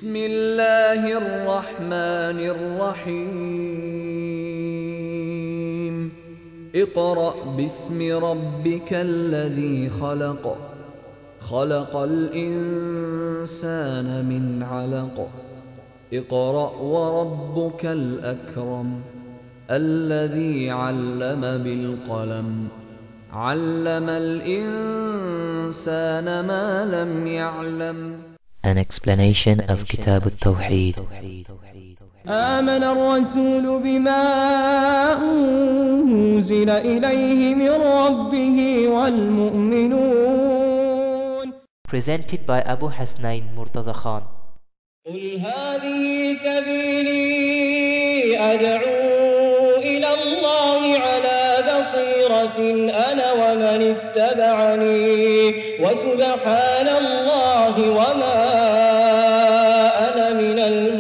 بسم الله الرحمن الرحيم اقرأ باسم ربك الذي خلق خلق الإنسان من علق اقرأ وربك الأكرم الذي علم بالقلم علم الإنسان ما لم يعلم. An explanation of Kitab al-Tawheed. آمن الرسول بما أنزل إليه من ربه والمؤمنون. Presented by Abu Hasnain Murtaza Khan. قل هذه سبيلي أدعو إلى الله على بصيرة أنا ومن اتبعني وسبحان الله وما أنا من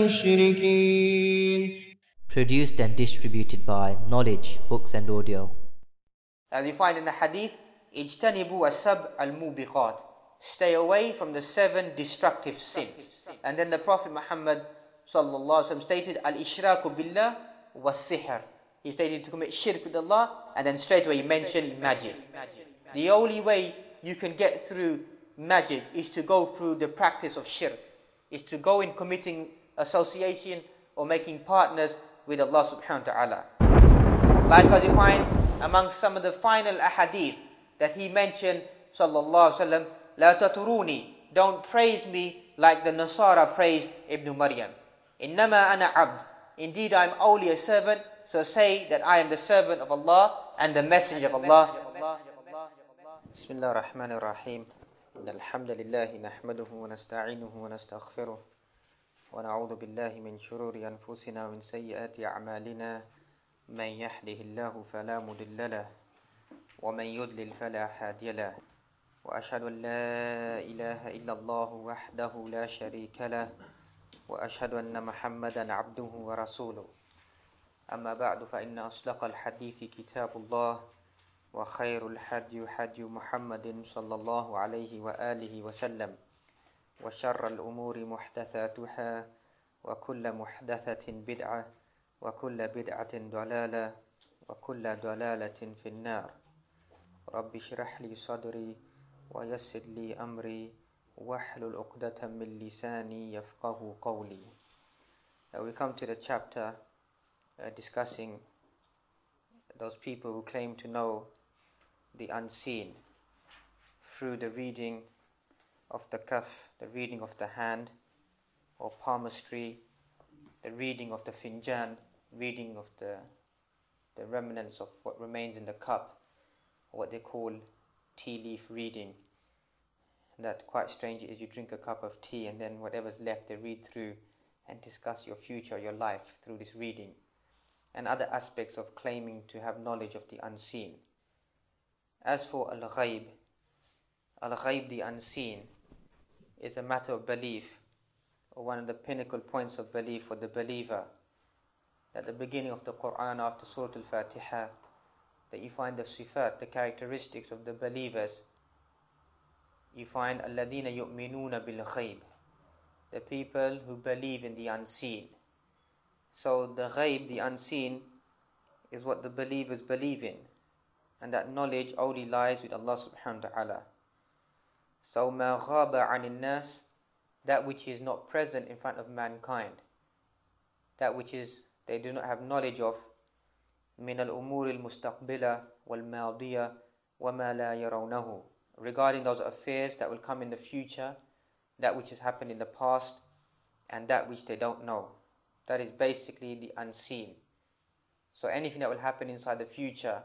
المشركين. Produced and distributed by Knowledge Books and Audio. As you find in the hadith, اجتنبوا السبع الموبقات. Stay away from the 7 destructive sins. And then the Prophet Muhammad sallallahu alaihi wasallam stated, al-ishraku billah was-sihr. He stated to commit shirk with Allah, and then straight away he mentioned magic. The only way you can get through magic is to go through the practice of shirk, is to go in committing association or making partners with Allah subhanahu wa ta'ala. Likewise you find amongst some of the final ahadith that he mentioned sallallahu alaihi wasallam, la taturuni, don't praise me like the Nasara praised Ibn Maryam. Innama ana abd, indeed I am only a servant, so say that I am the servant of Allah and the messenger of Allah. Bismillah ar-Rahman ar-Rahim. Alhamdulillahi nahmaduhu wa nasta'inuhu wa nastaghfiruh wa na'udhu billahi min shururi anfusina wa min sayyiati a'malina man yahdihillahu fala mudilla lahu wa man yudlil fala hadiya lahu. وأشهد أن لا إله إلا الله وحده لا شريك له وأشهد أن محمدا عبده ورسوله أما بعد فإن أصدق الحديث كتاب الله وخير الحدي حدي محمد صلى الله عليه وآله وسلم وشر الأمور محدثاتها وكل محدثة بدعة وكل بدعة ضلالة وكل ضلالة في النار. رب اشرح لي صدري ويسر لي أمري واحلل عقدة من لساني يفقه قولي. We come to the chapter discussing those people who claim to know the unseen through the reading of the kaf, the reading of the hand or palmistry, the reading of the finjan, reading of the remnants of what remains in the cup, what they call tea leaf reading. That quite strange is you drink a cup of tea and then whatever's left they read through and discuss your future, your life through this reading. And other aspects of claiming to have knowledge of the unseen. As for al-ghaib, the unseen, is a matter of belief, or one of the pinnacle points of belief for the believer. At the beginning of the Quran, after Surah Al-Fatiha, that you find the sifat, the characteristics of the believers. You find alladhina yu'minuna bil ghaib, the people who believe in the unseen. So the ghaib, the unseen, is what the believers believe in, and that knowledge only lies with Allah subhanahu wa ta'ala. So ma ghaba 'anil nas, that which is not present in front of mankind, that which is they do not have knowledge of, من الأمور المستقبلة والماضية وما لا يرونه, regarding those affairs that will come in the future, that which has happened in the past, and that which they don't know. That is basically the unseen. So anything that will happen inside the future,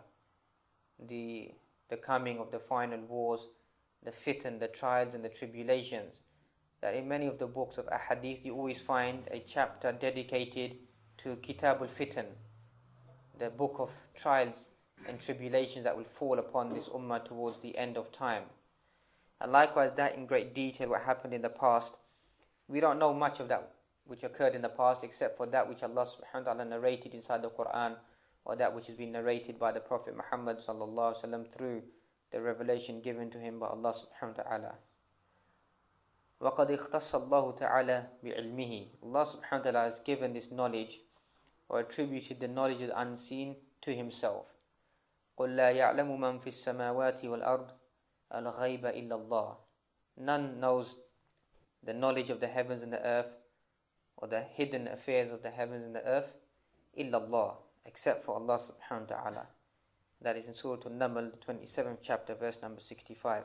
the coming of the final wars, the fitan, the trials and the tribulations, that in many of the books of ahadith you always find a chapter dedicated to Kitab al-Fitan, the book of trials and tribulations that will fall upon this ummah towards the end of time. And likewise that in great detail what happened in the past. We don't know much of that which occurred in the past except for that which Allah subhanahu wa ta'ala narrated inside the Quran, or that which has been narrated by the Prophet Muhammad sallallahu alaihi wasallam through the revelation given to him by Allah subhanahu wa ta'ala. وَقَدْ اخْتَصَّ اللَّهُ تَعَالَى بِعِلْمِهِ. Allah subhanahu wa ta'ala has given this knowledge or attributed the knowledge of the unseen to Himself. قُلْ لَا يَعْلَمُ مَنْ فِي السَّمَاوَاتِ وَالْأَرْضِ الْغَيْبَ إِلَّا اللَّهِ. None knows the knowledge of the heavens and the earth, or the hidden affairs of the heavens and the earth, إِلَّا اللَّهِ, except for Allah subhanahu wa ta'ala. That is in Surah An-Naml, the 27th chapter, verse number 65.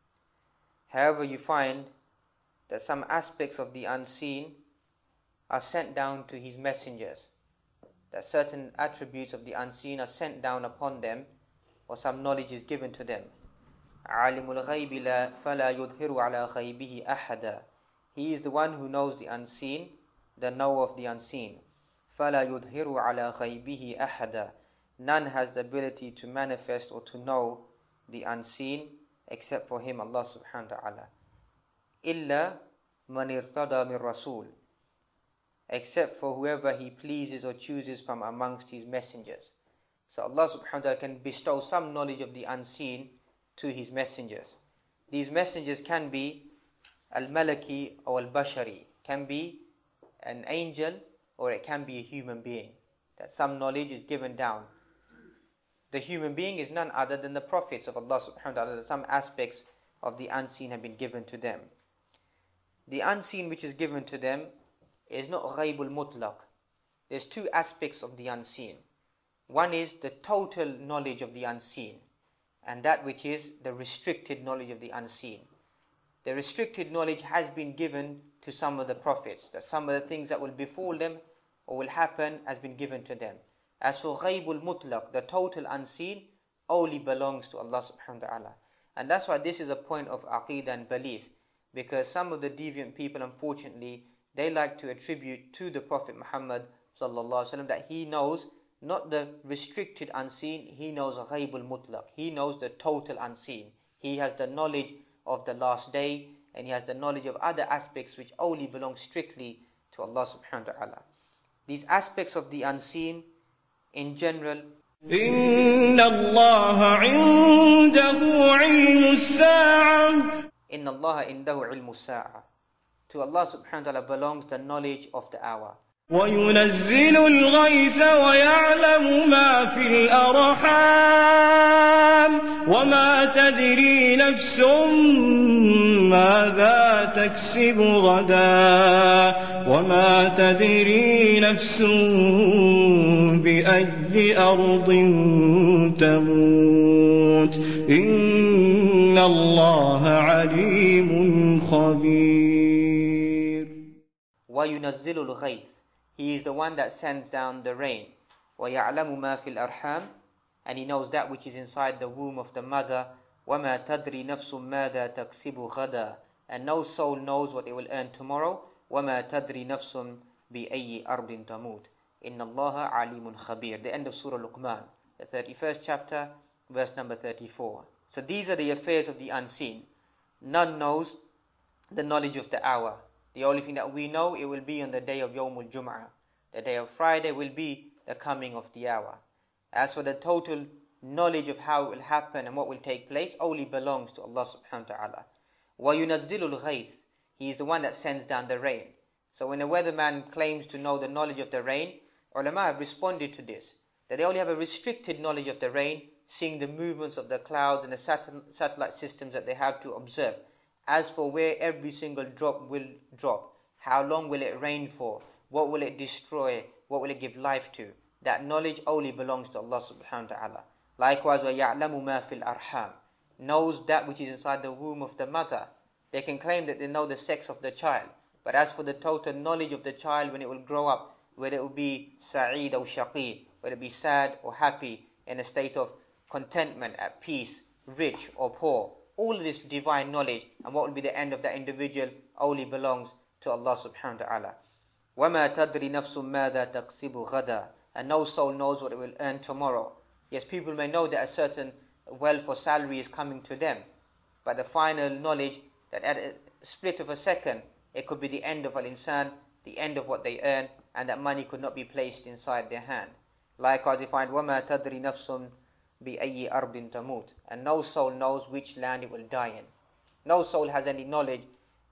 However, you find that some aspects of the unseen are sent down to His messengers, that certain attributes of the unseen are sent down upon them, or some knowledge is given to them. عَالِمُ الْغَيْبِ فَلَا يُظْهِرُ عَلَى غَيْبِهِ أَحَدًا. He is the one who knows the unseen, the knower of the unseen. فَلَا يُظْهِرُ عَلَى غَيْبِهِ أَحَدًا. None has the ability to manifest or to know the unseen except for Him, Allah subhanahu wa ta'ala. إِلَّا مَنِ ارْتَضَى مِنْ رَسُولٍ. Except for whoever He pleases or chooses from amongst His messengers. So Allah subhanahu wa ta'ala can bestow some knowledge of the unseen to His messengers. These messengers can be al-malaki or al-bashari, can be an angel or it can be a human being, that some knowledge is given down. The human being is none other than the prophets of Allah subhanahu wa ta'ala, that some aspects of the unseen have been given to them. The unseen which is given to them is not ghaibul mutlaq. There's two aspects of the unseen. One is the total knowledge of the unseen, and that which is the restricted knowledge of the unseen. The restricted knowledge has been given to some of the prophets, that some of the things that will befall them or will happen has been given to them. As for ghaibul mutlaq, the total unseen, only belongs to Allah subhanahu wa ta'ala. And that's why this is a point of aqeedah and belief, because some of the deviant people, unfortunately, they like to attribute to the Prophet Muhammad sallallahu alaihi wasallam that he knows not the restricted unseen, he knows ghaibul mutlaq, he knows the total unseen. He has the knowledge of the last day, and he has the knowledge of other aspects which only belong strictly to Allah subhanahu wa ta'ala. These aspects of the unseen in general, إِنَّ اللَّهَ عِنْدَهُ عِلْمُ السَّاعَةِ. Inna Allah indahu ilmu sa'a. To Allah subhanahu wa ta'ala belongs the knowledge of the hour. وَيُنَزِّلُ الْغَيْثَ وَيَعْلَمُ مَا فِي الْأَرْحَامِ وَمَا تَدْرِي نَفْسٌ مَاذَا تَكْسِبُ غَدًا وَمَا تَدْرِي نَفْسٌ بِأَيِّ أَرْضٍ تَمُوتُ إِنَّ اللَّهَ عَلِيمٌ خَبِيرٌ. وَيُنَزِّلُ الْغَيْثِ. He is the one that sends down the rain. وَيَعْلَمُ مَا فِي الْأَرْحَامِ. And He knows that which is inside the womb of the mother. وَمَا تَدْرِي نَفْسٌ مَاذَا تَكْسِبُ غَدًا. And no soul knows what it will earn tomorrow. وَمَا تَدْرِي نَفْسٌ بِأَيِّ أَرْضٍ تَمُوتُ إِنَّ اللَّهَ عَلِيمٌ خَبِيرٌ. The end of Surah Luqman, the 31st chapter, verse number 34. So these are the affairs of the unseen. None knows the knowledge of the hour. The only thing that we know, it will be on the day of Yawmul Jum'ah. The day of Friday will be the coming of the hour. As for the total knowledge of how it will happen and what will take place, only belongs to Allah subhanahu wa ta'ala. وَيُنَزِّلُ الْغَيْثِ. He is the one that sends down the rain. So when a weatherman claims to know the knowledge of the rain, ulama have responded to this, that they only have a restricted knowledge of the rain, seeing the movements of the clouds and the satellite systems that they have to observe. As for where every single drop will drop, how long will it rain for, what will it destroy, what will it give life to, that knowledge only belongs to Allah subhanahu wa ta'ala. Likewise, وَيَعْلَمُ مَا فِي الْأَرْحَامِ. Knows that which is inside the womb of the mother. They can claim that they know the sex of the child, but as for the total knowledge of the child when it will grow up, whether it will be sa'id or shaqi, whether it be sad or happy, in a state of contentment, at peace, rich or poor, all of this divine knowledge and what will be the end of that individual only belongs to Allah subhanahu wa ta'ala. وَمَا تَدْرِي نَفْسٌ مَاذَا تَكْسِبُ غَدًا. And no soul knows what it will earn tomorrow. Yes, people may know that a certain wealth or salary is coming to them, but the final knowledge that at a split of a second, it could be the end of al-insan, the end of what they earn, and that money could not be placed inside their hand. Likewise, we find وَمَا تَدْرِي نَفْسٌ بِأَيِّ أَرْضٍ تَمُوتُ. And no soul knows which land it will die in. No soul has any knowledge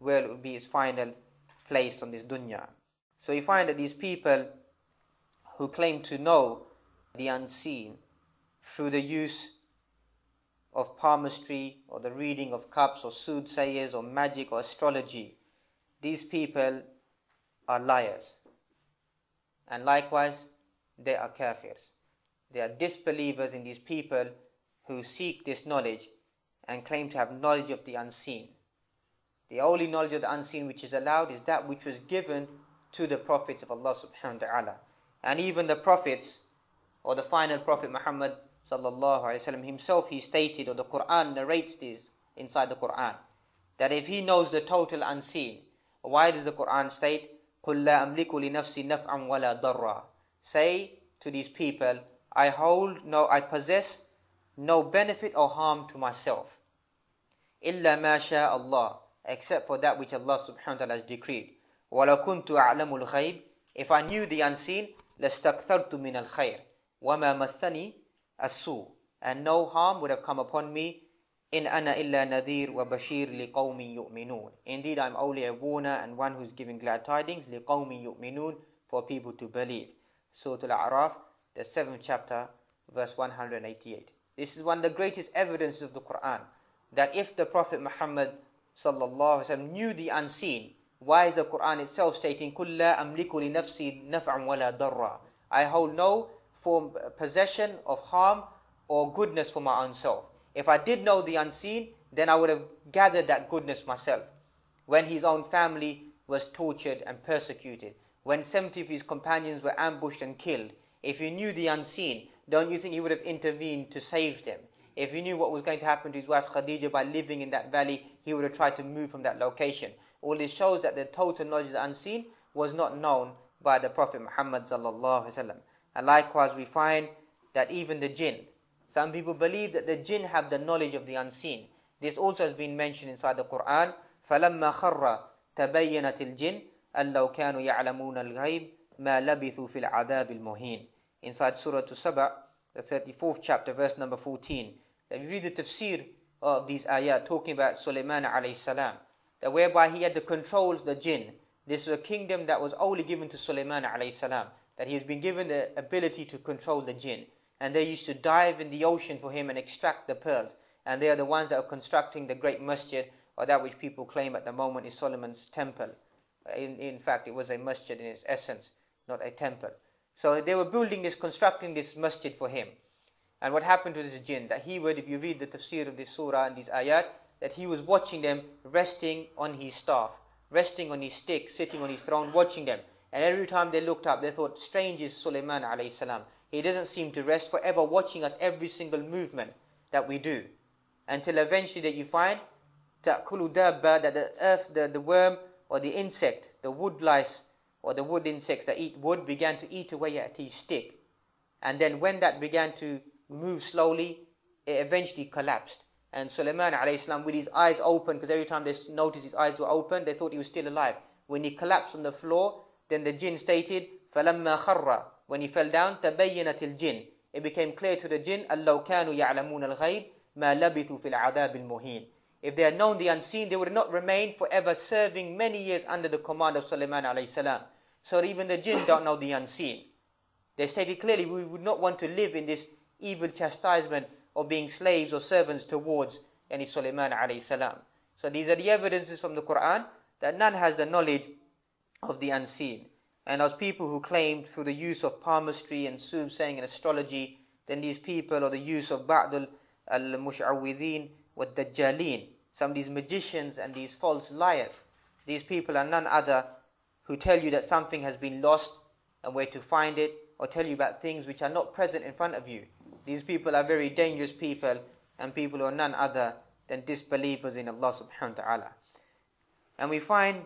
where it will be his final place on this dunya. So you find that these people who claim to know the unseen through the use of palmistry or the reading of cups or soothsayers or magic or astrology, these people are liars. And likewise, they are kafirs. They are disbelievers in these people who seek this knowledge and claim to have knowledge of the unseen. The only knowledge of the unseen which is allowed is that which was given to the prophets of Allah subhanahu wa ta'ala. And even the prophets, or the final prophet Muhammad sallallahu alaihi wasallam himself, he stated, or the Quran narrates this inside the Quran, that if he knows the total unseen, why does the Quran state, قُلْ لَا أَمْلِكُ لِنَفْسِي نَفْعًا وَلَا ضَرًّا? Say to these people, I possess no benefit or harm to myself. إِلَّا مَا شَاءَ اللَّهُ, except for that which Allah subhanahu wa ta'ala has decreed. وَلَوْ كُنْتُ أَعْلَمُ الْغَيْبِ, if I knew the unseen, لَاسْتَكْثَرْتُ مِنَ الْخَيْرِ وَمَا مَسَّنِي السُّوءُ, and no harm would have come upon me. إِنْ أَنَا إِلَّا نَذِيرٌ وَبَشِيرٌ لِقَوْمٍ يُؤْمِنُونَ. Indeed, I am only a warner and one who is giving glad tidings, لِقَوْمٍ يُؤْمِنُونَ, for people to believe. Surah Al-A'raf, the 7th chapter, verse 188. This is one of the greatest evidences of the Quran, that if the Prophet Muhammad sallallahu alaihi wasallam knew the unseen, why is the Quran itself stating, قُلْ لَا أَمْلِكُ لِنَفْسِي نَفْعًا وَلَا ضَرًّا? I hold no form, possession of harm or goodness for my own self. If I did know the unseen, then I would have gathered that goodness myself. When his own family was tortured and persecuted, when 70 of his companions were ambushed and killed, if he knew the unseen, don't you think he would have intervened to save them? If he knew what was going to happen to his wife Khadija by living in that valley, he would have tried to move from that location. All this shows that the total knowledge of the unseen was not known by the Prophet Muhammad sallallahu alaihi wasallam. And likewise we find that even the jinn, some people believe that the jinn have the knowledge of the unseen. This also has been mentioned inside the Quran. فَلَمَّا خَرَّ تَبَيَّنَتِ الْجِنِّ أَن لَوْ كَانُوا يَعْلَمُونَ الْغَيْبِ مَا لَبِثُوا فِي الْعَذَابِ الْمُهِينِ. Inside Surah Al-Saba, the 34th chapter, verse number 14. That we read the tafsir of these ayat talking about Sulaiman alayhi salam, that whereby he had the control of the jinn. This was a kingdom that was only given to Sulaiman alayhi salam, that he has been given the ability to control the jinn. And they used to dive in the ocean for him and extract the pearls. And they are the ones that are constructing the great masjid, or that which people claim at the moment is Solomon's temple. In fact, it was a masjid in its essence, not a temple. So they were building this, constructing this masjid for him. And what happened to this jinn? That he would, if you read the tafsir of this surah and these ayat, that he was watching them resting on his staff, resting on his stick, sitting on his throne, watching them. And every time they looked up, they thought, strange is Sulaiman alayhi salam. He doesn't seem to rest, forever watching us every single movement that we do. Until eventually that you find, تَأْكُلُ دَابَّةً, that the earth, the worm or the insect, the wood lice or the wood insects that eat wood began to eat away at his stick. And then when that began to move slowly, it eventually collapsed. And Sulaiman alayhi salam, with his eyes open, because every time they noticed his eyes were open, they thought he was still alive. When he collapsed on the floor, then the jinn stated, فَلَمَّا خَرَّ, when he fell down, تَبَيَّنَتِ الْجِنِّ, it became clear to the jinn, أَلَّوْ كَانُوا يَعْلَمُونَ الْغَيْبِ مَا لَبِثُوا فِي الْعَذَابِ الْمُهِينِ. If they had known the unseen, they would not remain forever serving many years under the command of Sulaiman alayhi salam. So even the jinn don't know the unseen. They stated clearly, we would not want to live in this evil chastisement of being slaves or servants towards any Sulaiman alayhi salam. So these are the evidences from the Quran that none has the knowledge of the unseen. And those people who claimed through the use of palmistry and soothsaying and astrology, then these people, or the use of Ba'd al-Mush'awwidhin wa Dajjalin, some of these magicians and these false liars, these people are none other who tell you that something has been lost and where to find it, or tell you about things which are not present in front of you. These people are very dangerous people, and people who are none other than disbelievers in Allah subhanahu wa ta'ala. And we find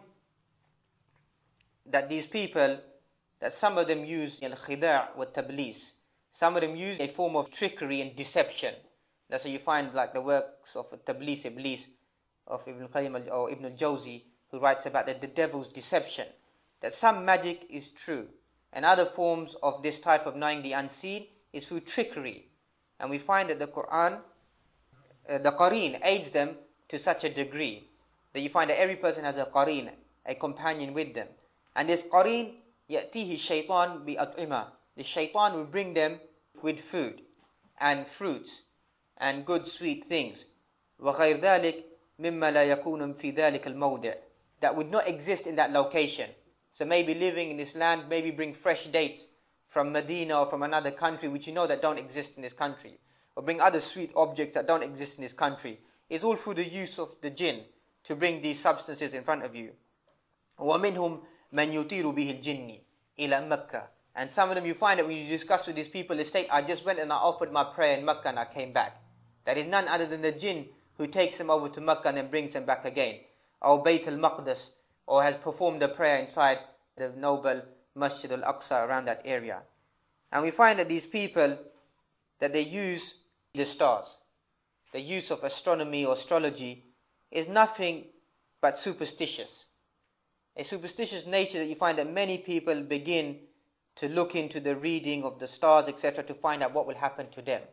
that these people, that some of them use al-khida' wa tablis. Some of them use a form of trickery and deception. That's why you find like the works of Tablis Iblis of Ibn Qayyim or Ibn al-Jawzi, who writes about the devil's deception. That some magic is true, and other forms of this type of knowing the unseen is through trickery. And we find that the Quran, the Qareen aids them to such a degree that you find that every person has a qareen, a companion with them. And this qareen, يَأْتِيهِ الشَّيْطَانُ بِأَطْعِمَةٍ. The shaitan will bring them with food and fruits and good sweet things. وَغَيْرْ ذَلِكَ مِمَّا لَا يَكُونُ فِي ذَلِكَ الْمَوْضِعِ. That would not exist in that location. So maybe living in this land, maybe bring fresh dates from Medina or from another country which you know that don't exist in this country. Or bring other sweet objects that don't exist in this country. It's all through the use of the jinn to bring these substances in front of you. وَمِنْهُمْ مَنْ يُطِيرُ بِهِ الْجِنِّ إِلَى مَكَّةِ. And some of them you find that when you discuss with these people, they state, I just went and I offered my prayer in Makkah and I came back. That is none other than the jinn who takes them over to Makkah and then brings them back again. Or Bayt al-Maqdis, or has performed a prayer inside the noble Masjid al-Aqsa around that area. And we find that these people, that they use the stars. The use of astronomy or astrology is nothing but superstitious. A superstitious nature that you find that many people begin to look into the reading of the stars, etc., to find out what will happen to them.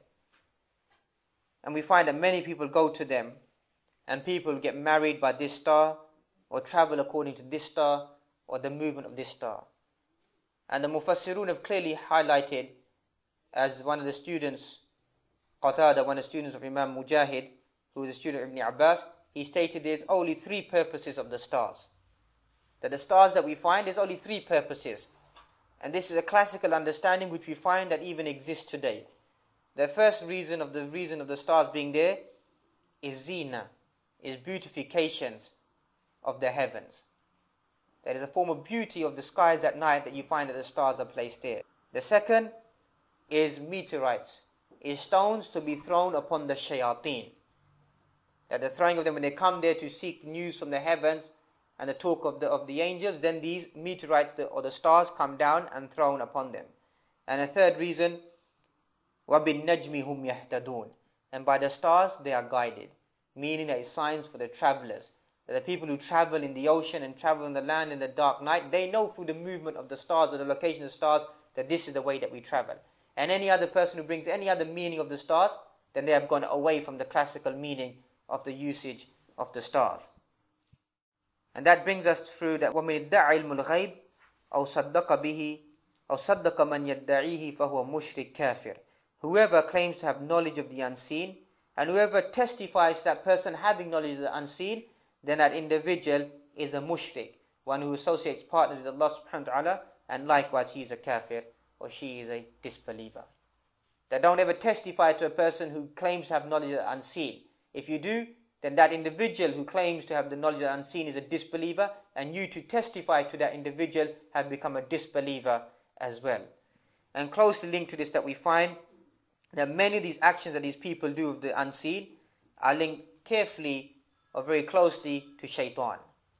And we find that many people go to them, and people get married by this star, or travel according to this star, or the movement of this star. And the Mufassirun have clearly highlighted, as one of the students, Qatada, one of the students of Imam Mujahid, who is a student of Ibn Abbas, he stated there's only 3 purposes of the stars. That the stars that we find, there's only 3 purposes. And this is a classical understanding which we find that even exists today. The first reason of the stars being there is zina, is beautifications of the heavens. There is a form of beauty of the skies at night that you find that the stars are placed there. The second is meteorites, is stones to be thrown upon the shayateen. That the throwing of them when they come there to seek news from the heavens and the talk of the angels, then these meteorites or the stars come down and thrown upon them. And a third reason, وَبِالنَّجْمِ هُمْ يَهْتَدُونَ. And by the stars they are guided, meaning that it's signs for the travelers. That the people who travel in the ocean and travel on the land in the dark night, they know through the movement of the stars or the location of the stars that this is the way that we travel. And any other person who brings any other meaning of the stars, then they have gone away from the classical meaning of the usage of the stars. And that brings us through that وَمِنِ ادَّعَ عِلْمُ الْغَيْبِ أَوْ صَدَّقَ بِهِ أَوْ صَدَّقَ مَنْ يَدَّعِيهِ فَهُوَ مُشْرِكٌ كَافِرٌ. Whoever claims to have knowledge of the unseen, and whoever testifies to that person having knowledge of the unseen, then that individual is a mushrik, one who associates partners with Allah subhanahu wa ta'ala, and likewise he is a kafir, or she is a disbeliever. That don't ever testify to a person who claims to have knowledge of the unseen. If you do, then that individual who claims to have the knowledge of the unseen is a disbeliever, and you to testify to that individual have become a disbeliever as well. And closely linked to this that we find that many of these actions that these people do of the unseen are linked carefully or very closely to shaitan.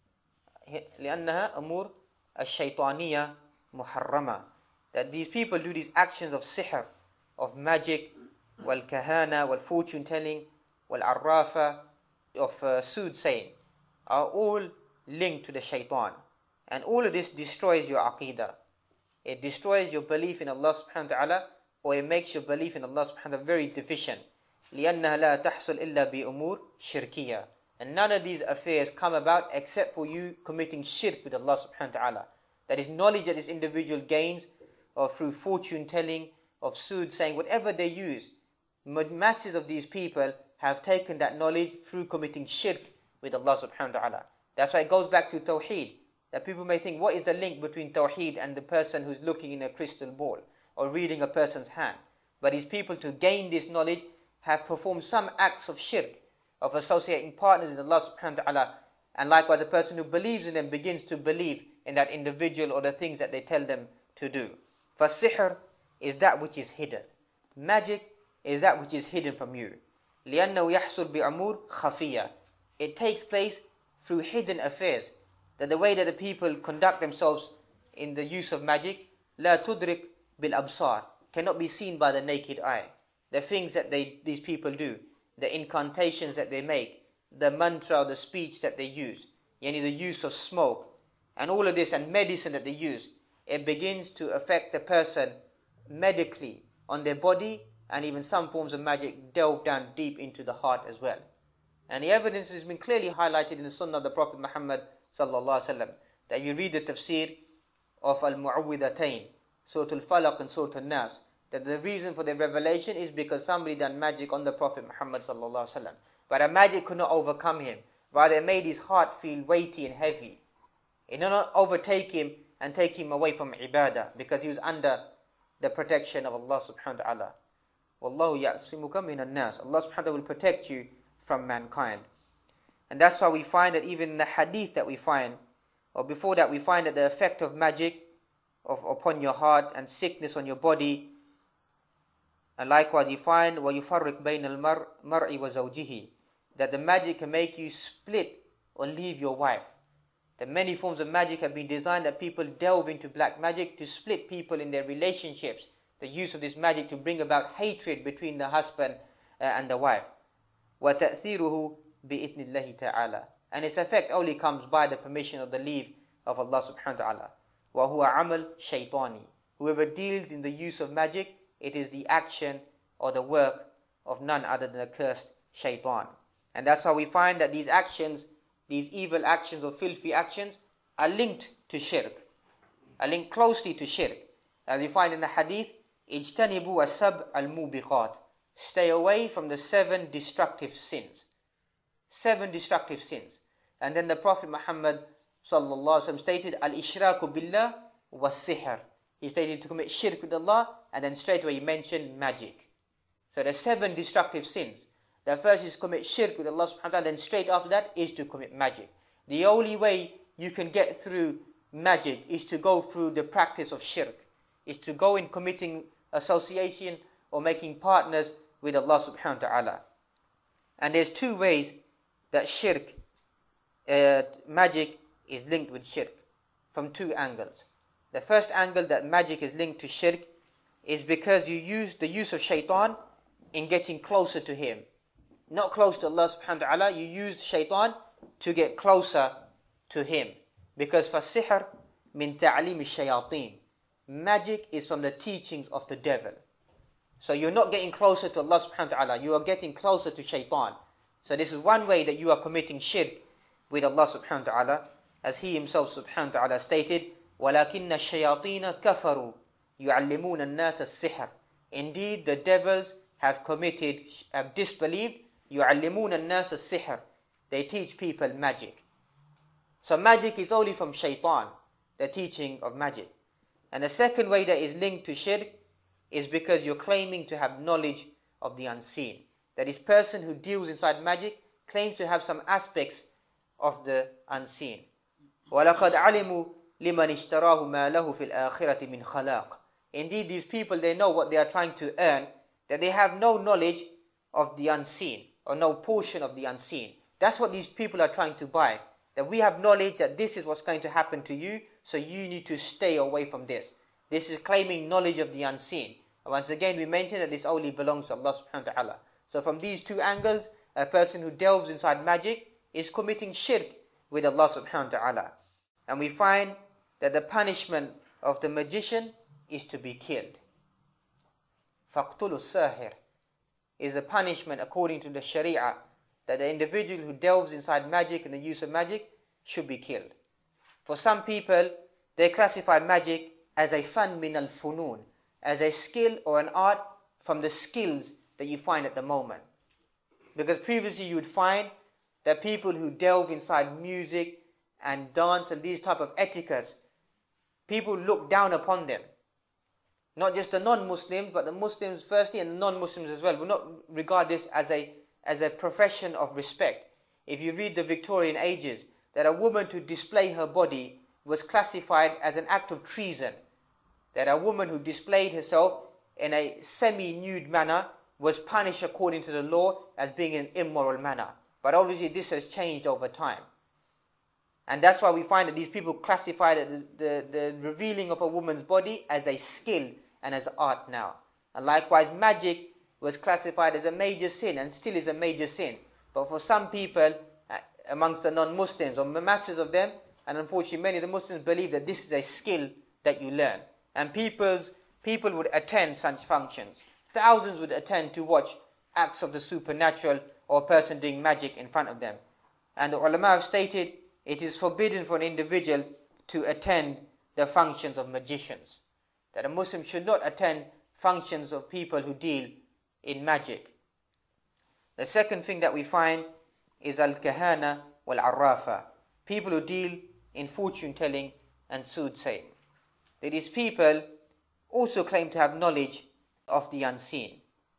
لأنها أمور الشيطانية محرمة. That these people do these actions of sihr, of magic, wal-kahana, wal-fortune telling, wal-arrafa, of soothsaying, are all linked to the shaitan. And all of this destroys your aqidah. It destroys your belief in Allah subhanahu wa ta'ala, or it makes your belief in Allah subhanahu wa ta'ala very deficient. لِأَنَّهَا لَا تَحْصُلْ إِلَّا بِأُمُورٍ شِرْكِيَّةٍ. And none of these affairs come about except for you committing shirk with Allah subhanahu wa ta'ala. That is knowledge that this individual gains, or through fortune telling, of soothsaying, whatever they use. Masses of these people have taken that knowledge through committing shirk with Allah subhanahu wa ta'ala. That's why it goes back to Tawheed. That people may think, what is the link between Tawheed and the person who's looking in a crystal ball or reading a person's hand? But these people, to gain this knowledge, have performed some acts of shirk, of associating partners with Allah subhanahu wa ta'ala. And likewise, the person who believes in them begins to believe in that individual or the things that they tell them to do. For sihr is that which is hidden. Magic is that which is hidden from you. لِأَنَّهُ يَحْصُلْ بِأَمُورٍ خَفِيَّةٍ. It takes place through hidden affairs. That the way that the people conduct themselves in the use of magic, لَا تُدْرِكْ بِالْأَبْصَارِ, cannot be seen by the naked eye. The things that these people do, the incantations that they make, the mantra or the speech that they use, yani the use of smoke, and all of this, and medicine that they use, it begins to affect the person medically on their body, and even some forms of magic delve down deep into the heart as well. And the evidence has been clearly highlighted in the Sunnah of the Prophet Muhammad sallallahu alaihi wasallam. That you read the tafsir of Al-Mu'awwidhatayn, Surah Al-Falaq and Surah Al-Nas, that the reason for the revelation is because somebody done magic on the Prophet Muhammad sallallahu alaihi wasallam. But a magic could not overcome him. Rather, it made his heart feel weighty and heavy. It did not overtake him and take him away from ibadah, because he was under the protection of Allah subhanahu wa ta'ala. Wallahu ya'simuka minan nas. Allah subhanahu wa ta'ala will protect you from mankind. And that's why we find that even in the hadith that we find, or before that we find that the effect of magic upon your heart and sickness on your body. And likewise you find وَيُفَرِّقْ بَيْنَ الْمَرْءِ وَزَوْجِهِ, that the magic can make you split or leave your wife. That many forms of magic have been designed that people delve into black magic to split people in their relationships. The use of this magic to bring about hatred between the husband and the wife. وَتَأْثِيرُهُ بِإِذْنِ اللَّهِ تَعَالَى, and its effect only comes by the permission of the leave of Allah subhanahu wa ta'ala. وَهُوَ عَمَلْ شَيْطَانِ, whoever deals in the use of magic, it is the action or the work of none other than a cursed shaitan. And that's how we find that these actions, these evil actions or filthy actions, are linked to shirk, are linked closely to shirk. As we find in the hadith, اجتنبوا السبع الموبقات, stay away from the 7 destructive sins. 7 destructive sins. And then the Prophet Muhammad sallallahu alaihi wasallam stated, al-ishraku billah was-sihr. He stated to commit shirk with Allah, and then straight away he mentioned magic. So there's 7 destructive sins. The first is to commit shirk with Allah subhanahu wa ta'ala, then straight after that is to commit magic. The only way you can get through magic is to go through the practice of shirk, is to go in committing association or making partners with Allah subhanahu wa ta'ala. And there's 2 ways that shirk, magic is linked with shirk, from 2 angles. The first angle that magic is linked to shirk is because you use the use of shaitan in getting closer to him. Not close to Allah subhanahu wa ta'ala, you use shaitan to get closer to him. Because فَالسِّحْرُ مِنْ تَعْلِيمِ الشَّيَاطِينِ, magic is from the teachings of the devil. So you're not getting closer to Allah subhanahu wa ta'ala, you are getting closer to shaitan. So this is one way that you are committing shirk with Allah subhanahu wa ta'ala, as he himself subhanahu wa ta'ala stated, وَلَكِنَّ الشَّيَاطِينَ كَفَرُوا يُعَلِّمُونَ النَّاسَ السِّحْرَ. Indeed, the devils have disbelieved, يُعَلِّمُونَ النَّاسَ السِّحْرَ. They teach people magic. So magic is only from shaitan, the teaching of magic. And the second way that is linked to shirk is because you're claiming to have knowledge of the unseen. That this person who deals inside magic claims to have some aspects of the unseen. وَلَقَدْ عَلِمُوا لِمَنِ اشْتَرَاهُ مَا لَهُ فِي الْآخِرَةِ مِنْ خَلَاقٍ. Indeed, these people, they know what they are trying to earn, that they have no knowledge of the unseen, or no portion of the unseen. That's what these people are trying to buy. That we have knowledge that this is what's going to happen to you, so you need to stay away from this. This is claiming knowledge of the unseen. And once again, we mentioned that this only belongs to Allah subhanahu wa ta'ala. So from these 2 angles, a person who delves inside magic is committing shirk with Allah subhanahu wa ta'ala. And we find that the punishment of the magician is to be killed. فَاقْتُلُوا السَّاهِرِ is a punishment according to the Sharia, that the individual who delves inside magic and the use of magic should be killed. For some people, they classify magic as a fan min al-funun, as a skill or an art from the skills that you find at the moment. Because previously you would find that people who delve inside music and dance and these type of etiquettes, people look down upon them. Not just the non-Muslims, but the Muslims firstly and the non-Muslims as well will not regard this as a profession of respect. If you read the Victorian ages, that a woman to display her body was classified as an act of treason. That a woman who displayed herself in a semi-nude manner was punished according to the law as being an immoral manner. But obviously this has changed over time. And that's why we find that these people classify the revealing of a woman's body as a skill and as art now. And likewise, magic was classified as a major sin and still is a major sin. But for some people, amongst the non-Muslims, or masses of them, and unfortunately many of the Muslims believe that this is a skill that you learn. And people would attend such functions. Thousands would attend to watch acts of the supernatural or a person doing magic in front of them. And the ulama have stated it is forbidden for an individual to attend the functions of magicians. That a Muslim should not attend functions of people who deal in magic. The second thing that we find is al-kahana wal-arrafa, people who deal in fortune telling and soothsaying. These people also claim to have knowledge of the unseen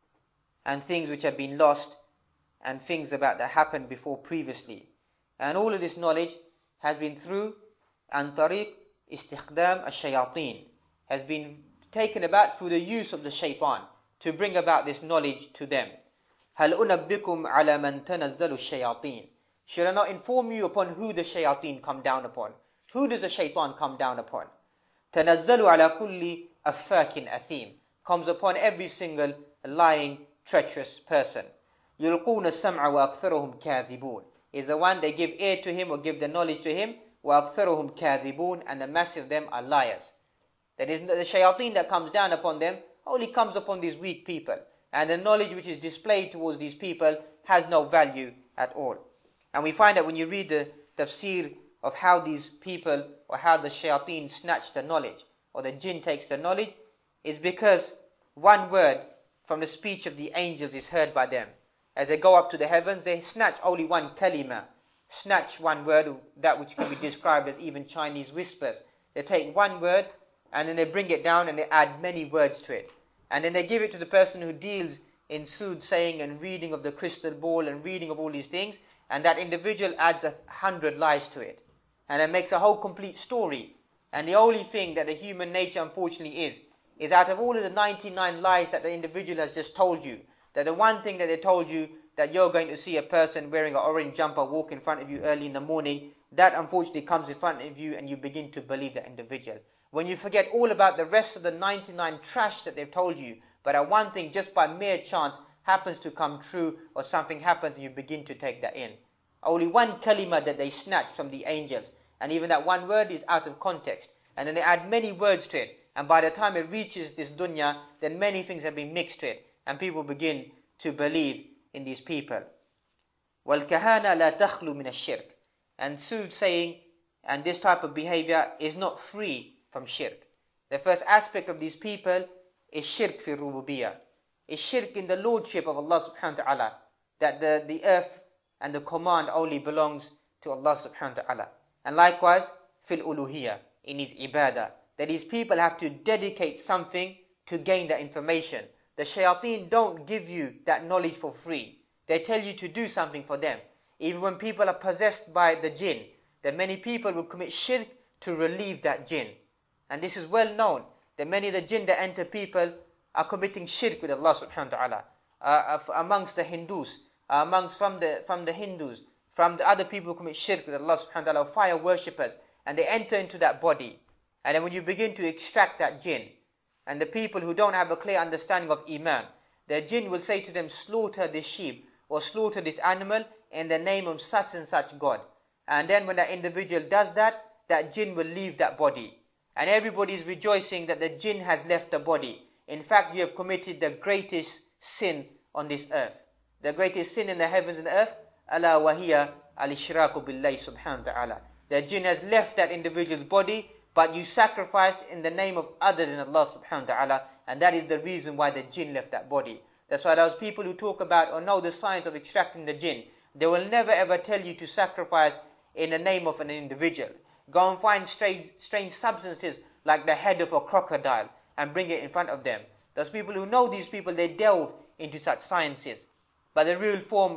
and things which have been lost and things about that happened before previously. And all of this knowledge has been through an tariq istikhdam ash-shayateen, has been taken about through the use of the shaitan to bring about this knowledge to them. هَلْ أُنَبِّكُمْ عَلَى مَنْ تَنَزَّلُ الشَّيَاطِينَ. Should I not inform you upon who the shayateen come down upon? Who does the shaitan come down upon? تَنَزَّلُ عَلَى كُلِّ أَفَّاكٍ أَثِيمٍ, comes upon every single lying, treacherous person. يُلْقُونَ السَّمْعَ وَأَكْثَرُهُمْ كَاذِبُونَ, is the one they give ear to him or give the knowledge to him. وَأَكْثَرُهُمْ كَاذِبُونَ, and the mass of them are liars. That is, the shayateen that comes down upon them only comes upon these weak people, and the knowledge which is displayed towards these people has no value at all. And we find that when you read the tafsir of how these people, or how the shayateen snatch the knowledge, or the jinn takes the knowledge, is because one word from the speech of the angels is heard by them. As they go up to the heavens, they snatch only one kalima, snatch one word, that which can be described as even Chinese whispers. They take one word, and then they bring it down and they add many words to it. And then they give it to the person who deals in soothsaying and reading of the crystal ball and reading of all these things, and that individual adds 100 lies to it. And it makes a whole complete story. And the only thing that the human nature unfortunately is out of all of the 99 lies that the individual has just told you, that the one thing that they told you, that you're going to see a person wearing an orange jumper walk in front of you early in the morning, that unfortunately comes in front of you and you begin to believe that individual. When you forget all about the rest of the 99 trash that they've told you, but that one thing just by mere chance happens to come true, or something happens and you begin to take that in. Only one kalima that they snatch from the angels, and even that one word is out of context, and then they add many words to it, and by the time it reaches this dunya, then many things have been mixed to it, and people begin to believe in these people. وَالْكَهَانَ لَا تَخْلُ مِنَ الشِّرْكِ, and soothsaying and this type of behavior is not free from shirk. The first aspect of these people is shirk fi rububiyyah, is shirk in the lordship of Allah subhanahu wa ta'ala, that the earth and the command only belongs to Allah subhanahu wa ta'ala. And likewise, fil uluhiyyah, in his ibadah, that these people have to dedicate something to gain that information. The shayateen don't give you that knowledge for free. They tell you to do something for them. Even when people are possessed by the jinn, that many people will commit shirk to relieve that jinn. And this is well known, that many of the jinn that enter people are committing shirk with Allah subhanahu wa ta'ala. Amongst the Hindus, from the Hindus, from the other people who commit shirk with Allah subhanahu wa ta'ala, fire worshippers, and they enter into that body. And then when you begin to extract that jinn, and the people who don't have a clear understanding of Iman, the jinn will say to them, slaughter this sheep, or slaughter this animal in the name of such and such God. And then when that individual does that, that jinn will leave that body. And everybody is rejoicing that the jinn has left the body. In fact, you have committed the greatest sin on this earth. The greatest sin in the heavens and the earth, ala wahiya al-ishraku billahi subhanahu wa ta'ala. The jinn has left that individual's body, but you sacrificed in the name of other than Allah subhanahu wa ta'ala, and that is the reason why the jinn left that body. That's why those people who talk about or know the science of extracting the jinn, they will never ever tell you to sacrifice in the name of an individual. Go and find strange substances like the head of a crocodile and bring it in front of them. Those people who know these people, they delve into such sciences. But the real form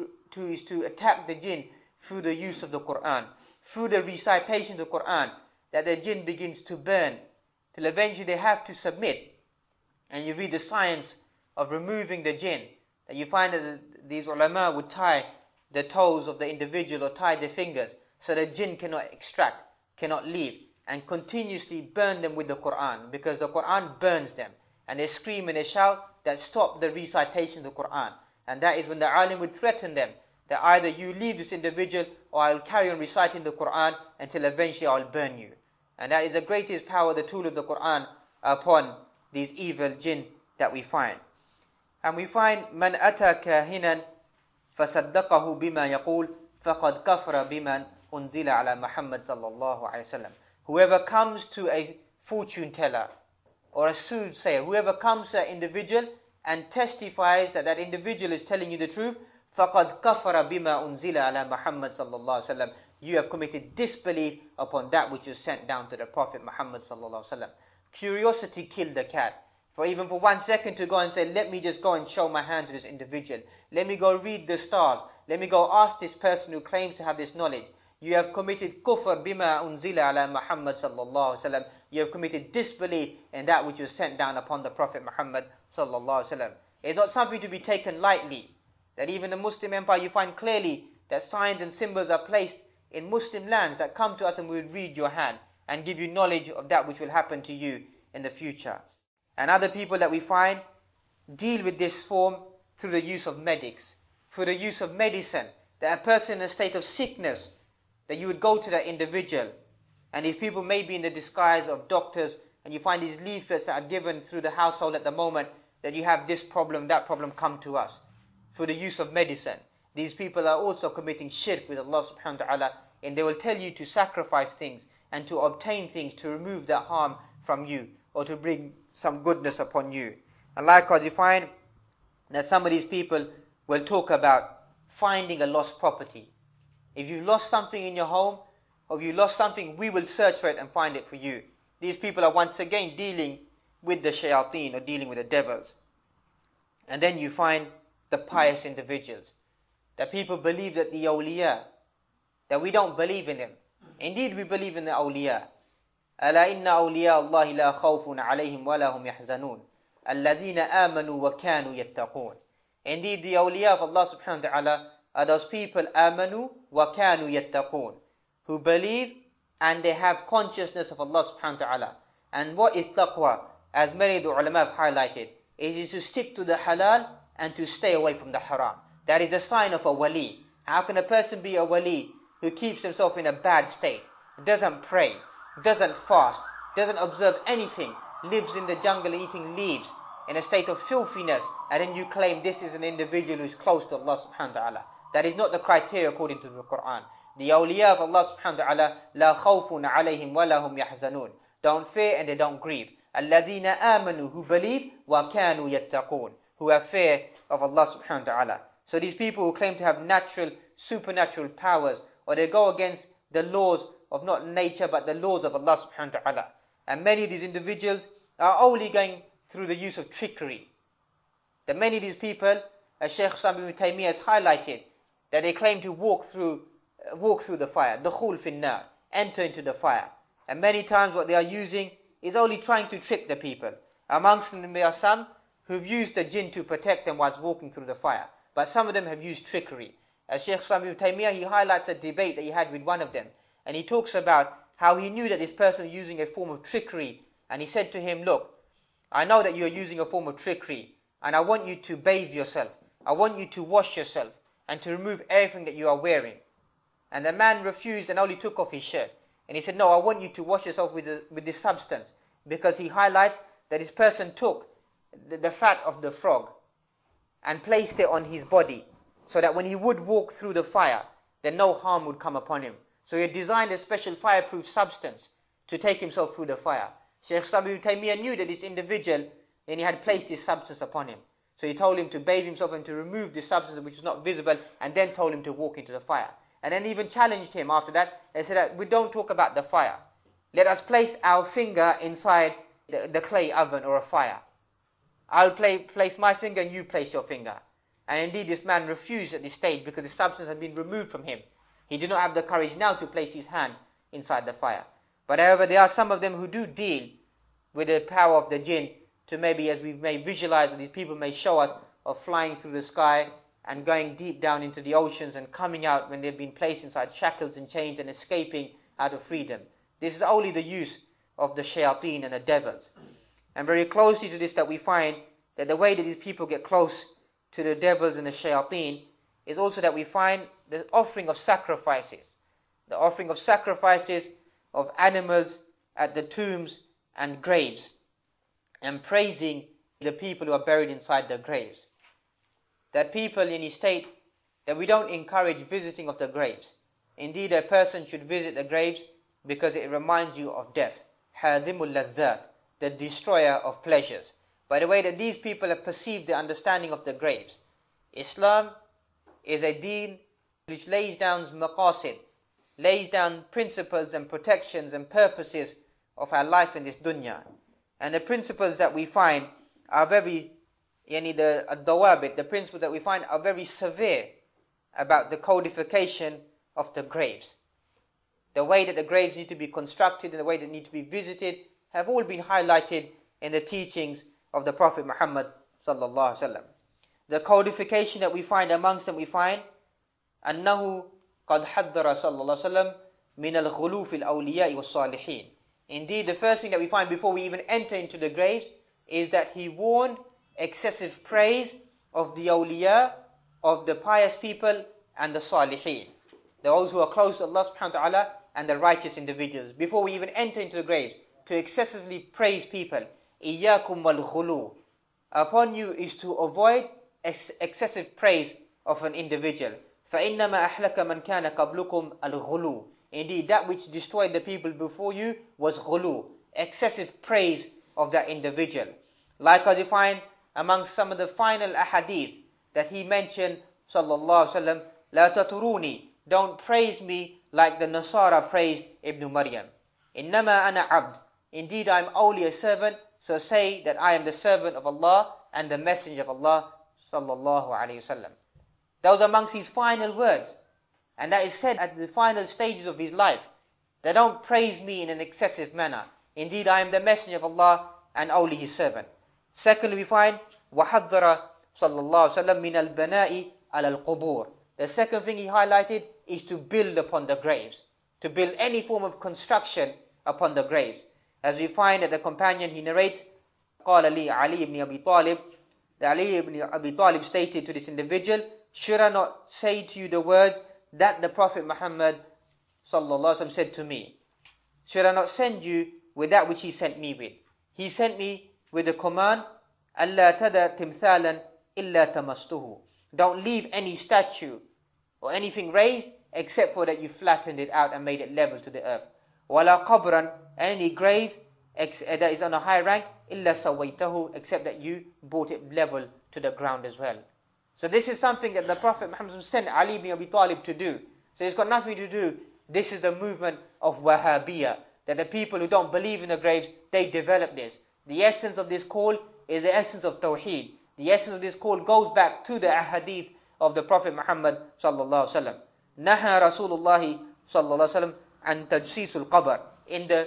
is to attack the jinn through the use of the Quran, through the recitation of the Quran, that the jinn begins to burn, till eventually they have to submit. And you read the science of removing the jinn, that you find that these ulama would tie the toes of the individual or tie their fingers, so the jinn cannot extract, cannot leave, and continuously burn them with the Quran, because the Quran burns them. And they scream and they shout that stop the recitation of the Quran. And that is when the alim would threaten them, that either you leave this individual or I'll carry on reciting the Quran until eventually I'll burn you. And that is the greatest power, the tool of the Quran upon these evil jinn that we find. And we find man ata kahinan فَصَدَّقَهُ بِمَا يَقُولُ فَقَدْ كَفَرَ بِمَنْ أُنزِلَ عَلَى مُحَمَّدٍ صَلَّى اللَّهُ عَلَيْهِ وسلم. Whoever comes to a fortune teller or a soothsayer, whoever comes to an individual and testifies that that individual is telling you the truth, فَقَدْ كَفَرَ بِمَا أُنزِلَ عَلَى مُحَمَّدٍ صَلَّى اللَّهُ عَلَيْهِ وسلم. You have committed disbelief upon that which was sent down to the Prophet Muhammad sallallahu alaihi wasallam. Curiosity killed the cat. For even for 1 second to go and say, let me just go and show my hand to this individual. Let me go read the stars. Let me go ask this person who claims to have this knowledge. You have committed kufr bima unzila ala Muhammad sallallahu alaihi wasallam. You have committed disbelief in that which was sent down upon the Prophet Muhammad sallallahu alaihi wasallam. It's not something to be taken lightly. That even the Muslim empire, you find clearly that signs and symbols are placed in Muslim lands that come to us and will read your hand and give you knowledge of that which will happen to you in the future. And other people that we find deal with this form through the use of medics, through the use of medicine. That a person in a state of sickness, that you would go to that individual, and these people may be in the disguise of doctors, and you find these leaflets that are given through the household at the moment, that you have this problem, that problem, come to us. Through the use of medicine. These people are also committing shirk with Allah subhanahu wa ta'ala, and they will tell you to sacrifice things and to obtain things to remove that harm from you or to bring some goodness upon you. And likewise you find that some of these people will talk about finding a lost property. If you've lost something in your home or if you lost something, we will search for it and find it for you. These people are once again dealing with the shayateen or dealing with the devils. And then you find the pious individuals. That people believe that the awliya, that we don't believe in them. Indeed, we believe in the awliya. أَلَا إِنَّ أَوْلِيَاءَ اللَّهِ لَا خَوْفٌ عَلَيْهِمْ وَلَا هُمْ يَحْزَنُونَ الَّذِينَ آمَنُوا وَكَانُوا يَتَّقُونَ. Indeed, the awliya of Allah subhanahu wa ta'ala are those people آمَنُوا وَكَانُوا يَتَّقُونَ, who believe and they have consciousness of Allah subhanahu wa ta'ala. And what is taqwa? As many of the ulama have highlighted, it is to stick to the halal and to stay away from the haram. That is a sign of a wali. How can a person be a wali who keeps himself in a bad state, doesn't pray, doesn't fast, doesn't observe anything, lives in the jungle eating leaves, in a state of filthiness, and then you claim this is an individual who is close to Allah subhanahu wa ta'ala? That is not the criteria according to the Quran. The awliya of Allah subhanahu wa ta'ala, la khawfun alayhim wa lahum yahzanun. Don't fear and they don't grieve. Alladhina amanu, who believe, wa kanu yattaqun, who have fear of Allah subhanahu wa ta'ala. So these people who claim to have natural, supernatural powers, or they go against the laws of not nature but the laws of Allah subhanahu wa ta'ala. And many of these individuals are only going through the use of trickery. That many of these people, as Shaykh Islam ibn Taymiyyah has highlighted, that they claim to walk through the fire, dukhul finnar, enter into the fire. And many times what they are using is only trying to trick the people. Amongst them there are some who've used the jinn to protect them whilst walking through the fire. But some of them have used trickery. As Shaykh Islam ibn Taymiyyah, he highlights a debate that he had with one of them. And he talks about how he knew that this person was using a form of trickery. And he said to him, look, I know that you are using a form of trickery. And I want you to bathe yourself. I want you to wash yourself. And to remove everything that you are wearing. And the man refused and only took off his shirt. And he said, no, I want you to wash yourself with this substance. Because he highlights that this person took the fat of the frog and placed it on his body, so that when he would walk through the fire, then no harm would come upon him. So he had designed a special fireproof substance to take himself through the fire. Shaykh Islam ibn Taymiyyah knew that this individual, and he had placed this substance upon him. So he told him to bathe himself and to remove this substance which was not visible, and then told him to walk into the fire. And then even challenged him after that, and said that we don't talk about the fire. Let us place our finger inside the clay oven or a fire. I'll place my finger and you place your finger. And indeed this man refused at this stage because the substance had been removed from him. He did not have the courage now to place his hand inside the fire. But however, there are some of them who do deal with the power of the jinn to maybe, as we may visualize, or these people may show us, of flying through the sky and going deep down into the oceans and coming out when they've been placed inside shackles and chains and escaping out of freedom. This is only the use of the shayateen and the devils. And very closely to this that we find that the way that these people get close to the devils and the shayateen is also that we find the offering of sacrifices. The offering of sacrifices of animals at the tombs and graves, and praising the people who are buried inside the graves. That people in his state that we don't encourage visiting of the graves. Indeed, a person should visit the graves because it reminds you of death. حَاذِمُ اللَّذَّاتِ, the destroyer of pleasures. By the way that these people have perceived the understanding of the graves. Islam is a deen which lays down maqasid, lays down principles and protections and purposes of our life in this dunya. And the principles that we find are very, the principles that we find are very severe about the codification of the graves. The way that the graves need to be constructed and the way they need to be visited have all been highlighted in the teachings of the Prophet Muhammad sallallahu alaihi wasallam. The codification that we find amongst them, we find أنه قد حذر صلى الله عليه وسلم من الغلو في الأولياء والصالحين. Indeed, the first thing that we find before we even enter into the graves is that he warned excessive praise of the awliya, of the pious people and the salihin, those who are close to Allah subhanahu wa ta'ala and the righteous individuals. Before we even enter into the graves, to excessively praise people. إِيَّاكُمْ وَالْغُلُو. Upon you is to avoid excessive praise of an individual. فَإِنَّمَا أَحْلَكَ مَنْ كَانَ قَبْلُكُمْ الْغُلُو. Indeed, that which destroyed the people before you was ghulu, excessive praise of that individual. Likewise, you find amongst some of the final ahadith that he mentioned, sallallahu alaihi wasallam, لا تطروني, don't praise me like the Nasara praised Ibn Maryam. إنما أنا عبد, indeed I am only a servant, so say that I am the servant of Allah and the messenger of Allah, sallallahu alaihi wasallam. That was amongst his final words, and that is said at the final stages of his life. They don't praise me in an excessive manner. Indeed, I am the messenger of Allah and only his servant. Secondly, we find وَحَذَّرَ صلى الله عليه وسلم من البناء على القبور. The second thing he highlighted is to build upon the graves, to build any form of construction upon the graves. As we find that the companion, he narrates, قال لي علي ibn Abi Talib, that Ali ibn Abi Talib stated to this individual, should I not say to you the words that the Prophet Muhammad sallallahu alaihi wasallam said to me? Should I not send you with that which he sent me with? He sent me with the command, أَلَّا تَدَى تِمْثَالًا إِلَّا تَمَسْتُهُ. Don't leave any statue or anything raised except for that you flattened it out and made it level to the earth. وَلَا قَبْرًا, any grave that is on a high rank, إِلَّا سَوَيْتَهُ, except that you brought it level to the ground as well. So this is something that the Prophet Muhammad sent Ali ibn Abi Talib to do. So it's got nothing to do, this is the movement of Wahhabiyah, that the people who don't believe in the graves, they develop this. The essence of this call is the essence of Tawheed. The essence of this call goes back to the ahadith of the Prophet Muhammad sallallahu alaihi wasallam. Naha Rasulullah sallallahu alaihi wasallam an tajsisul qabr, in the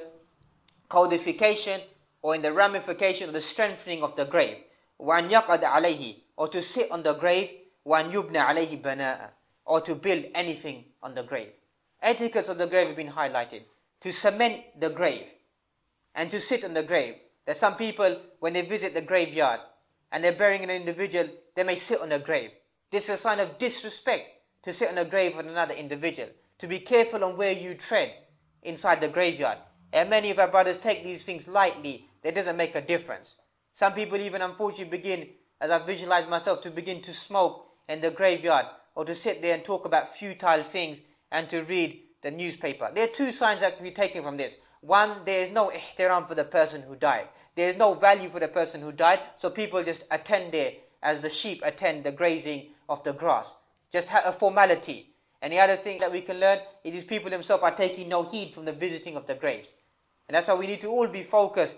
codification or in the ramification or the strengthening of the grave. Wa an yaqad alayhi, or to sit on the grave. Wa an yubna alayhi bana'a, or to build anything on the grave. Etiquettes of the grave have been highlighted. To cement the grave and to sit on the grave. There's some people, when they visit the graveyard and they're burying an individual, they may sit on a grave. This is a sign of disrespect, to sit on a grave of another individual. To be careful on where you tread inside the graveyard. And many of our brothers take these things lightly. That doesn't make a difference. Some people even unfortunately begin, as I visualize myself, to begin to smoke in the graveyard, or to sit there and talk about futile things and to read the newspaper. There are two signs that can be taken from this. One, there is no ihtiram for the person who died. There is no value for the person who died, so people just attend there as the sheep attend the grazing of the grass. Just a formality. And the other thing that we can learn is these people themselves are taking no heed from the visiting of the graves. And that's why we need to all be focused,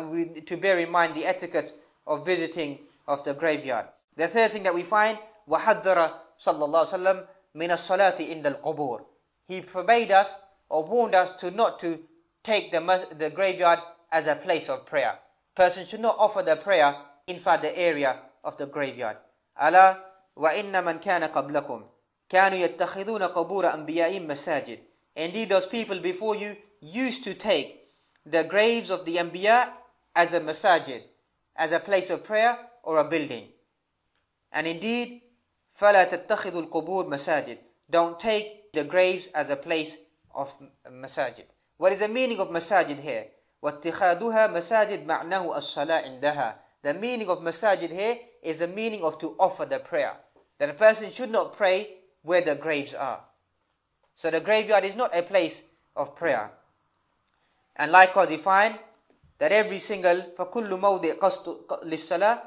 to bear in mind the etiquette of visiting of the graveyard. The third thing that we find, وَحَذَّرَ صَلَّى اللَّهُ وسلم مِنَ الصَّلَاةِ عِنْدَ الْقُبُورِ. He forbade us or warned us not to take the graveyard as a place of prayer. Person should not offer the prayer inside the area of the graveyard. أَلَا وَإِنَّ مَنْ كَانَ قَبْلَكُمْ كَانُوا يَتَّخِذُونَ قَبُورَ أَنْبِيَائِهِمْ مَسَاجِدِ. Indeed, those people before you used to take the graves of the Anbiya as a masajid, as a place of prayer or a building. And indeed, فَلَا تَتَّخِذُوا الْقُبُورِ مَسَاجِدِ. Don't take the graves as a place of masajid. What is the meaning of masajid here? وَاتِّخَاذُهَا مَسَاجِد مَعْنَهُ الصَّلَاءِ عِنْدَهَا. The meaning of masajid here is the meaning of to offer the prayer. That a person should not pray where the graves are. So the graveyard is not a place of prayer. And likewise we find that every single فَكُلُّ مَوْضِعْ قَصْدُ لِلصَّلَاةِ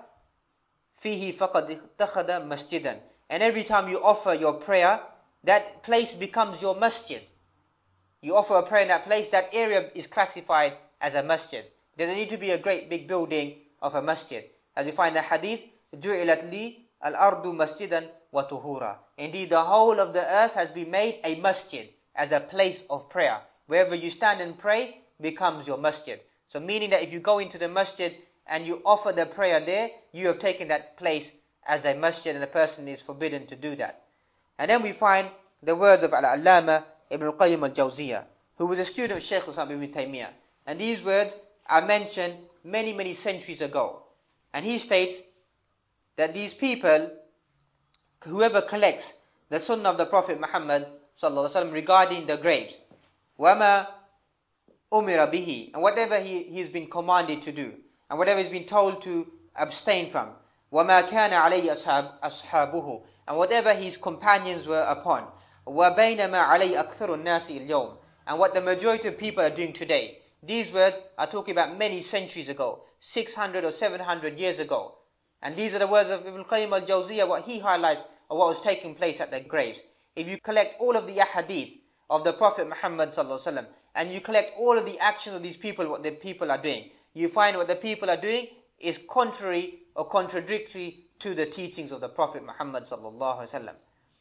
فِيهِ فَقَدْ اتَّخَذَ مَسْجِدًا. And every time you offer your prayer, that place becomes your masjid. You offer a prayer in that place, that area is classified as a masjid. It doesn't need to be a great big building of a masjid. As we find the hadith, جُعِلَتْ لِي الْأَرْضُ مَسْجِدًا وَطُهُورًا. Indeed, the whole of the earth has been made a masjid, as a place of prayer. Wherever you stand and pray becomes your masjid. So meaning that if you go into the masjid and you offer the prayer there, you have taken that place as a masjid, and the person is forbidden to do that. And then we find the words of Al-Allama Ibn al-Qayyim al-Jawziyah, who was a student of Shaykh Islam Ibn Taymiyyah. And these words are mentioned many centuries ago. And he states that these people, whoever collects the sunnah of the Prophet Muhammad sallallahu alaihi wasallam regarding the graves, وَمَا أُمِرَ بِهِ, and whatever he's been commanded to do, and whatever he's been told to abstain from, وَمَا كَانَ عَلَيْهِ أَصْحَابُهُ, and whatever his companions were upon, وَبَيْنَمَا عَلَيْهِ أَكْثَرُ النَّاسِ الْيَوْمِ, and what the majority of people are doing today. These words are talking about many centuries ago, 600 or 700 years ago. And these are the words of Ibn al-Qayyim al-Jawziyah, what he highlights of what was taking place at the graves. If you collect all of the ahadith of the Prophet Muhammad sallallahu alaihi wasallam, and you collect all of the actions of these people, what the people are doing, you find what the people are doing is contrary or contradictory to the teachings of the Prophet Muhammad sallallahu alaihi wasallam.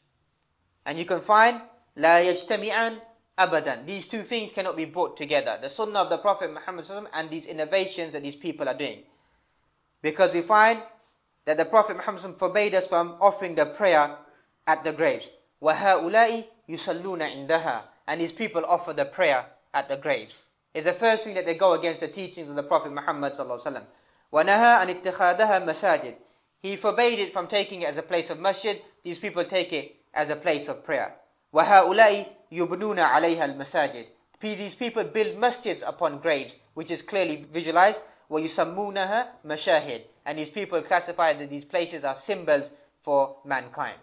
And you can find la yajtami'an abadan. These two things cannot be brought together. The sunnah of the Prophet Muhammad sallallahu alaihi wasallam and these innovations that these people are doing. Because we find that the Prophet Muhammad sallallahu alaihi wasallam forbade us from offering the prayer at the graves. وَهَؤُلَاءِ يُصَلُّونَ عِنْدَهَا, and these people offer the prayer at the graves. It's the first thing that they go against the teachings of the Prophet Muhammad sallallahu alaihi wasallam. وَنَهَا أَنِ اتِّخَاذَهَا مَسَاجِدِ, he forbade it from taking it as a place of masjid. These people take it as a place of prayer. وَهَؤُلَاءِ يُبْنُونَ عَلَيْهَا الْمَسَاجِدِ, these people build masjids upon graves, which is clearly visualized. وَيُسَمُّونَهَا مَشَاهِدِ, and these people classify that these places are symbols for mankind.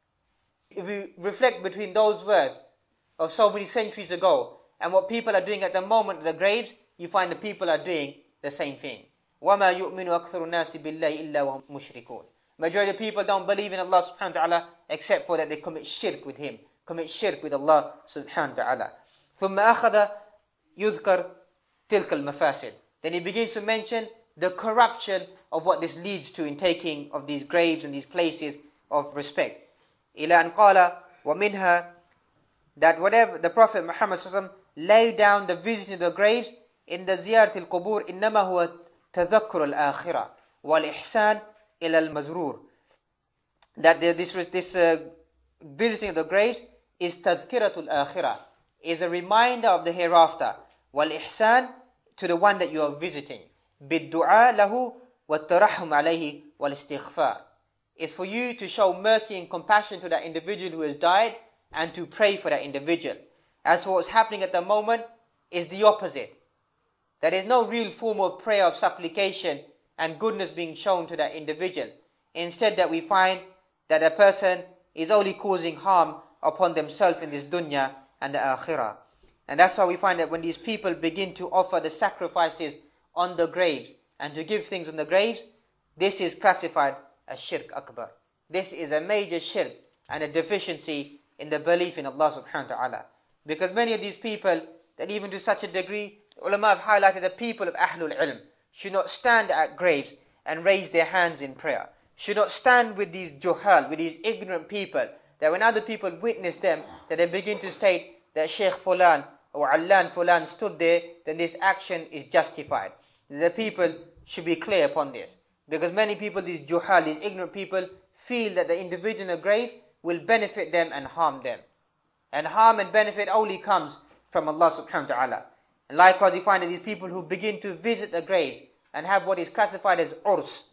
If we reflect between those words of so many centuries ago and what people are doing at the moment at the graves, you find the people are doing the same thing. وَمَا يُؤْمِنُ أَكْثَرُ النَّاسِ بِاللَّهِ إِلَّا وَهُمْ مُشْرِكُونَ. Majority of people don't believe in Allah subhanahu wa ta'ala except for that they commit shirk with Him, commit shirk with Allah subhanahu wa ta'ala. ثُمَّ أَخَذَ يُذْكَرْ تِلْكَ الْمَفَاسِدِ, then he begins to mention the corruption of what this leads to in taking of these graves and these places of respect. إِلَى أَنْ قَالَ وَمِنْهَا, that whatever the Prophet Muhammad sallallahu alaihi wasallam laid down the visiting of the graves in the زيارة القبور إنما هو تذكر الآخرة والإحسان إلى المزرور, that this visiting of the graves is تذكرة الآخرة, is a reminder of the hereafter, والإحسان, to the one that you are visiting, بالدعاء له والترحم عليه والاستغفار, is for you to show mercy and compassion to that individual who has died and to pray for that individual. As for what's happening at the moment is the opposite. There is no real form of prayer of supplication and goodness being shown to that individual. Instead, that we find that a person is only causing harm upon themselves in this dunya and the akhirah. And that's how we find that when these people begin to offer the sacrifices on the graves and to give things on the graves, this is classified as shirk akbar. This is a major shirk and a deficiency in the belief in Allah subhanahu wa ta'ala. Because many of these people, that even to such a degree, ulama have highlighted the people of Ahlul Ilm should not stand at graves and raise their hands in prayer. Should not stand with these juhal, with these ignorant people, that when other people witness them, that they begin to state that Shaykh Fulan or Allan Fulan stood there, then this action is justified. The people should be clear upon this. Because many people, these juhal, these ignorant people, feel that the individual in the grave will benefit them and harm them. And harm and benefit only comes from Allah subhanahu wa ta'ala. And likewise, we find that these people who begin to visit the graves and have what is classified as urs,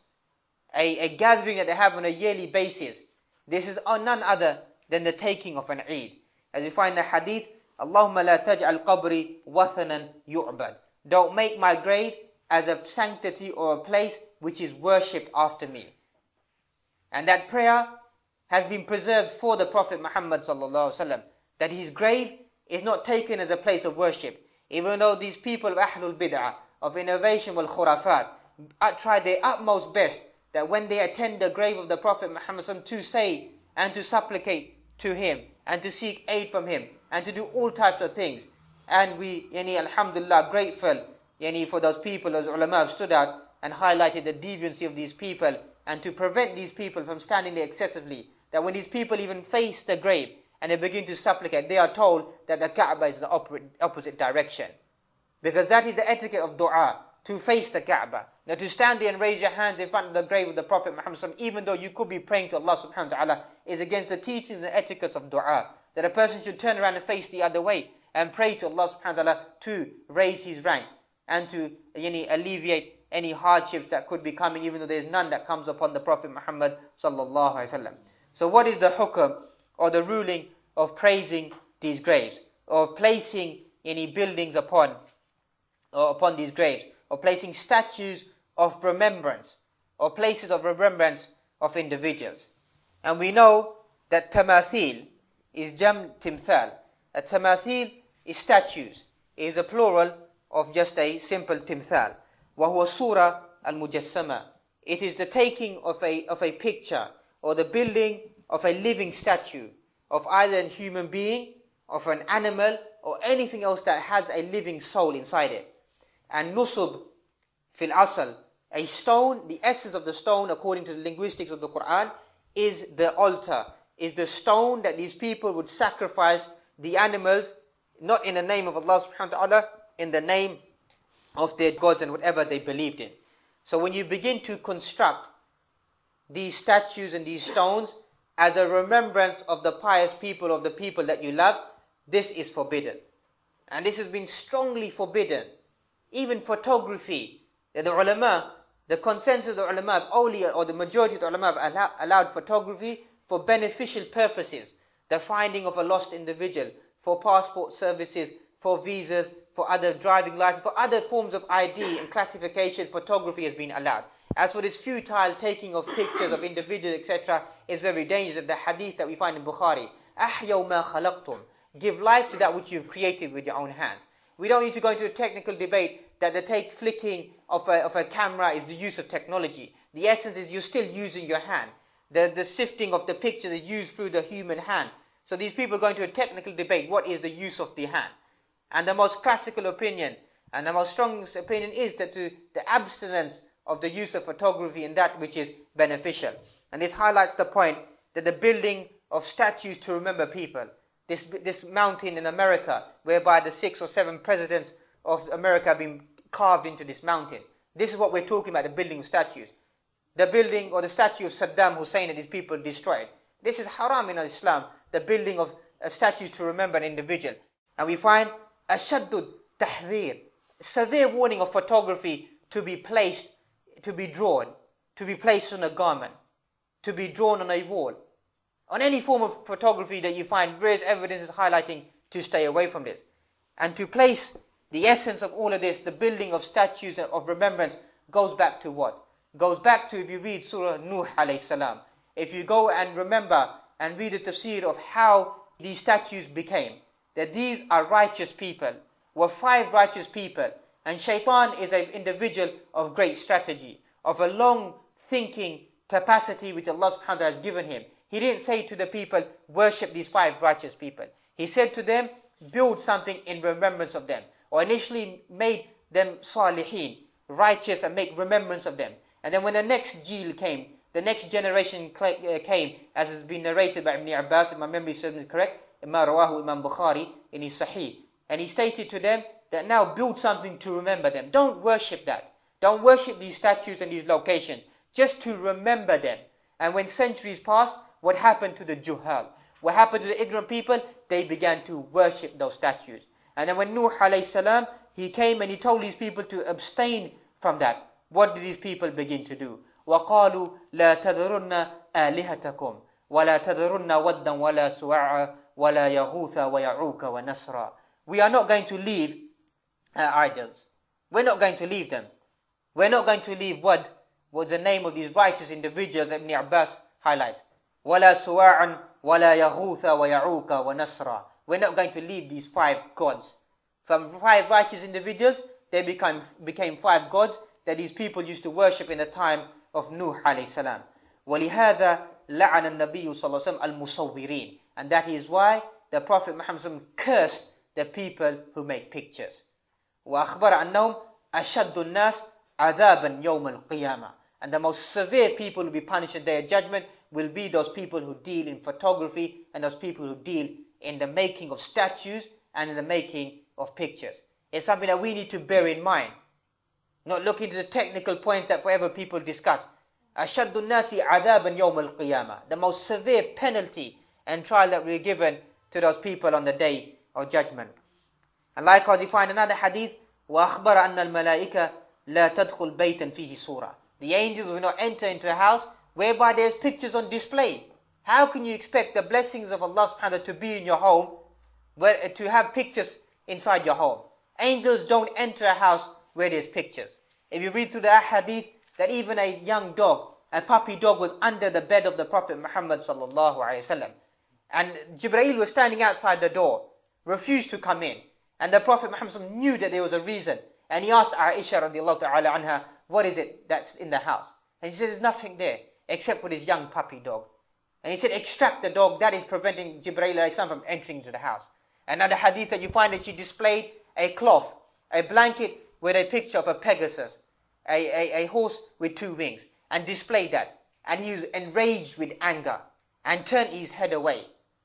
a gathering that they have on a yearly basis, this is none other than the taking of an Eid. As we find the hadith, Allahumma la taj'al qabri wathanan yu'bad. Don't make my grave as a sanctity or a place which is worshipped after me. And that prayer has been preserved for the Prophet Muhammad sallallahu alaihi wasallam, that his grave is not taken as a place of worship. Even though these people of Ahlul Bid'ah, of innovation wal khurafat, try their utmost best that when they attend the grave of the Prophet Muhammad sallallahu alaihi wasallam, to say and to supplicate to him and to seek aid from him and to do all types of things. And we, alhamdulillah, grateful for those people, those ulama have stood out and highlighted the deviancy of these people, and to prevent these people from standing there excessively, that when these people even face the grave and they begin to supplicate, they are told that the Kaaba is the opposite direction. Because that is the etiquette of dua, to face the Kaaba. Now to stand there and raise your hands in front of the grave of the Prophet Muhammad, even though you could be praying to Allah subhanahu wa ta'ala, is against the teachings and etiquettes of dua. That a person should turn around and face the other way and pray to Allah subhanahu wa ta'ala to raise his rank and to alleviate any hardships that could be coming, even though there is none that comes upon the Prophet Muhammad sallallahu alaihi wasallam. So what is the hukm or the ruling of praising these graves, or placing any buildings upon these graves, or placing statues of remembrance or places of remembrance of individuals? And we know that tamathil is jam timthal. A tamathil is statues. It is a plural of just a simple timthal. وَهُوَ صُورَةٌ الْمُجَسَّمَةٌ. It is the taking of a picture or the building of a living statue of either a human being, of an animal, or anything else that has a living soul inside it. And nusub fil asal, a stone, the essence of the stone according to the linguistics of the Quran, is the altar, is the stone that these people would sacrifice the animals, not in the name of Allah subhanahu wa ta'ala, in the name of their gods and whatever they believed in. So when you begin to construct these statues and these stones as a remembrance of the pious people, of the people that you love, this is forbidden. And this has been strongly forbidden. Even photography, that the ulama, the consensus of the ulama have only, or the majority of the ulama have allowed photography for beneficial purposes. The finding of a lost individual, for passport services, for visas, for other driving licenses, for other forms of ID and classification, photography has been allowed. As for this futile taking of pictures of individuals, etc., is very dangerous. The hadith that we find in Bukhari, أَحْيَوْ مَا خَلَقْتُمْ, give life to that which you've created with your own hands. We don't need to go into a technical debate that the flicking of a camera is the use of technology. The essence is you're still using your hand. The sifting of the picture is used through the human hand. So these people go into a technical debate, what is the use of the hand? And the most classical opinion, and the most strongest opinion is that the abstinence of the use of photography and that which is beneficial. And this highlights the point that the building of statues to remember people, this mountain in America, whereby the 6 or 7 presidents of America have been carved into this mountain. This is what we're talking about, the building of statues. The building or the statue of Saddam Hussein that these people destroyed. This is haram in Islam, the building of statues to remember an individual. And we find ashaddud tahdhir, severe warning of photography to be placed, to be drawn, to be placed on a garment, to be drawn on a wall. On any form of photography that you find, various evidence is highlighting to stay away from this. And to place the essence of all of this, the building of statues of remembrance, goes back to what? Goes back to, if you read Surah Nuh alayhi salam, if you go and remember and read the tafsir of how these statues became, that these are righteous people, were 5 righteous people, and shaitan is an individual of great strategy, of a long thinking capacity which Allah subhanahu wa ta'ala has given him. He didn't say to the people, worship these 5 righteous people. He said to them, build something in remembrance of them. Or initially made them salihin, righteous, and make remembrance of them. And then when the next jil came, the next generation came, as has been narrated by Ibn Abbas, if my memory serves me correct, Imam Rawahu Imam Bukhari in his Sahih. And he stated to them that now build something to remember them. Don't worship that. Don't worship these statues and these locations. Just to remember them. And when centuries passed, what happened to the juhal? What happened to the ignorant people? They began to worship those statues. And then when Nuh alayhi salam, he came and he told these people to abstain from that. What did these people begin to do? وَقَالُوا لَا تَذَرُنَّ آلِهَتَكُمْ وَلَا تَذَرُنَّ وَدًّا وَلَا سُوَعًا وَلَا يَغُوثَ وَيَعُوكَ وَنَسْرًا. We are not going to leave our idols. We're not going to leave them. We're not going to leave what was the name of these righteous individuals Ibn Abbas highlights. وَلَا سُوَاعًا وَلَا يَغُوثَ وَيَعُوكَ وَنَسْرًا. We're not going to leave these 5 gods. From 5 righteous individuals, they became 5 gods that these people used to worship in the time of Nuh alayhi salam. وَلِهَذَا لَعَنَ النَّبِيُّ صَلَّى اللَّهُ عَلَيْهِ وَسَلَّمَ الْمُصَوِّرِينَ. And that is why the Prophet Muhammad cursed the people who make pictures. وَأَخْبَرَ أَنَّهُمْ أَشَدُّ النَّاسِ عَذَابًا يَوْمَ الْقِيَامَةِ. And the most severe people who will be punished in the day of judgment will be those people who deal in photography and those people who deal in the making of statues and in the making of pictures. It's something that we need to bear in mind. Not look into the technical points that forever people discuss. أَشَدُّ النَّاسِ عَذَابًا يَوْمَ الْقِيَامَةِ. The most severe penalty and trial that will be given to those people on the day of judgment. And likewise, you find another hadith, وَأَخْبَرَ أَنَّ الْمَلَائِكَةَ لَا تَدْخُلْ بَيْتًا فِيهِ صُورَةً. The angels will not enter into a house whereby there's pictures on display. How can you expect the blessings of Allah subhanahu wa ta'ala to be in your home, to have pictures inside your home? Angels don't enter a house where there's pictures. If you read through the hadith, that even a young dog, a puppy dog, was under the bed of the Prophet Muhammad sallallahu alaihi wasallam. And Jibreel was standing outside the door, refused to come in. And the Prophet Muhammad knew that there was a reason. And he asked Aisha radiallahu ta'ala anha, what is it that's in the house? And she said, there's nothing there except for this young puppy dog. And he said, extract the dog, that is preventing Jibreel alayhi salam from entering into the house. Another hadith that you find that she displayed a cloth, a blanket with a picture of a Pegasus, a horse with 2 wings, and displayed that. And he was enraged with anger and turned his head away.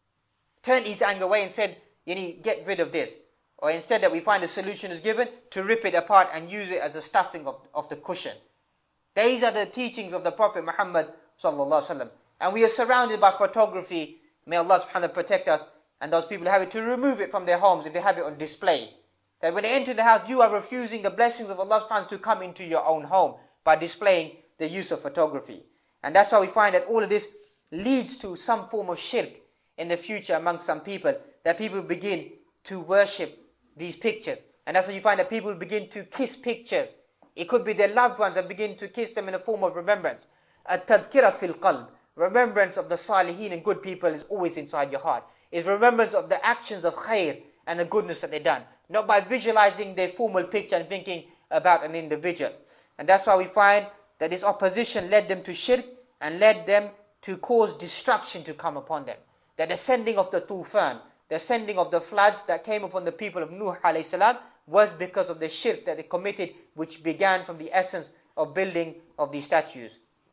Turned his anger away and said, you need to get rid of this. Or instead that we find a solution is given to rip it apart and use it as a stuffing of the cushion. These are the teachings of the Prophet Muhammad sallallahu alaihi wasallam. And we are surrounded by photography. May Allah subhanahu wa ta'ala protect us and those people who have it, to remove it from their homes if they have it on display. That when they enter the house, you are refusing the blessings of Allah subhanahu wa ta'ala to come into your own home by displaying the use of photography. And that's why we find that all of this leads to some form of shirk in the future amongst some people, that people begin to worship these pictures. And that's why you find that people begin to kiss pictures. It could be their loved ones and begin to kiss them in a form of remembrance. At-tadhkira fil qalb. Remembrance of the salihin and good people is always inside your heart. It's remembrance of the actions of khair and the goodness that they've done. Not by visualizing their formal picture and thinking about an individual. And that's why we find that this opposition led them to shirk and led them to cause destruction to come upon them. That the sending of the tufan, the sending of the floods that came upon the people of Nuh alayhi salam, was because of the shirk that they committed, which began from the essence of building of these statues.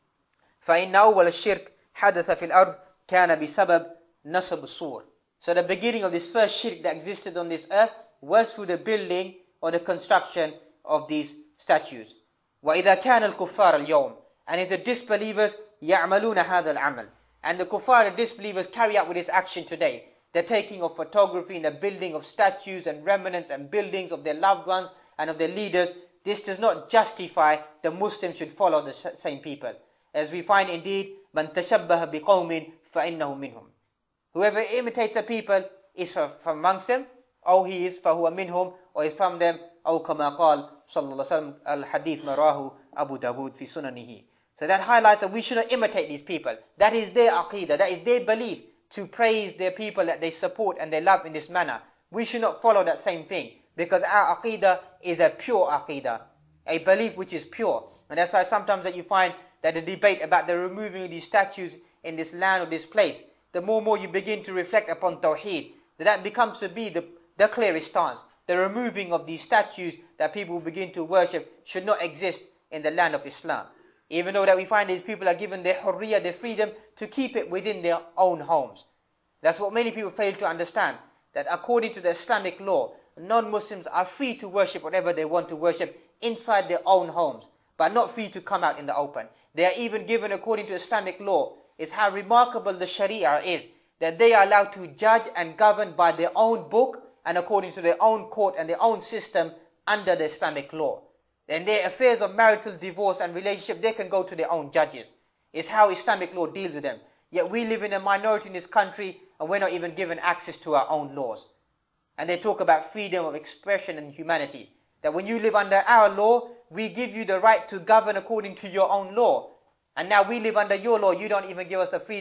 فَإِنَّ أَوَّلَ الشِّرْكِ حَدَثَ فِي الْأَرْضِ كَانَ بِسَبَبْ نَصَبِ الصُّورِ. So the beginning of this first shirk that existed on this earth was through the building or the construction of these statues. وَإِذَا كَانَ الْكُفَّارَ الْيَوْمِ. And if the disbelievers يَعْمَلُونَ هَذَا الْعَمَلِ. And the kuffar, the disbelievers, carry out with this action today. The taking of photography and the building of statues and remnants and buildings of their loved ones and of their leaders. This does not justify the Muslims should follow the same people. As we find indeed, مَنْ تَشَبَّهَ بِقَوْمٍ فَإِنَّهُ مِنْهُمْ. Whoever imitates a people is from amongst them, or he is فَهُوَ مِنْهُمْ, or is from them, أو كما قال صلى الله عليه وسلم الحديث مراه أبو داود في سننه. So that highlights that we should not imitate these people. That is their aqidah, that is their belief, to praise their people that they support and they love in this manner. We should not follow that same thing, because our aqidah is a pure aqidah, a belief which is pure. And that's why sometimes that you find that the debate about the removing of these statues in this land or this place, the more and more you begin to reflect upon Tawheed, that becomes to be the clearest stance. The removing of these statues that people begin to worship should not exist in the land of Islam. Even though that we find these people are given their hurriyah, their freedom, to keep it within their own homes. That's what many people fail to understand. That according to the Islamic law, non-Muslims are free to worship whatever they want to worship inside their own homes, but not free to come out in the open. They are even given, according to Islamic law, is how remarkable the Sharia is, that they are allowed to judge and govern by their own book and according to their own court and their own system under the Islamic law. In their affairs of marital divorce and relationship, they can go to their own judges. It's how Islamic law deals with them. Yet we live in a minority in this country and we're not even given access to our own laws. And they talk about freedom of expression and humanity. That when you live under our law, we give you the right to govern according to your own law. And now we live under your law, you don't even give us the freedom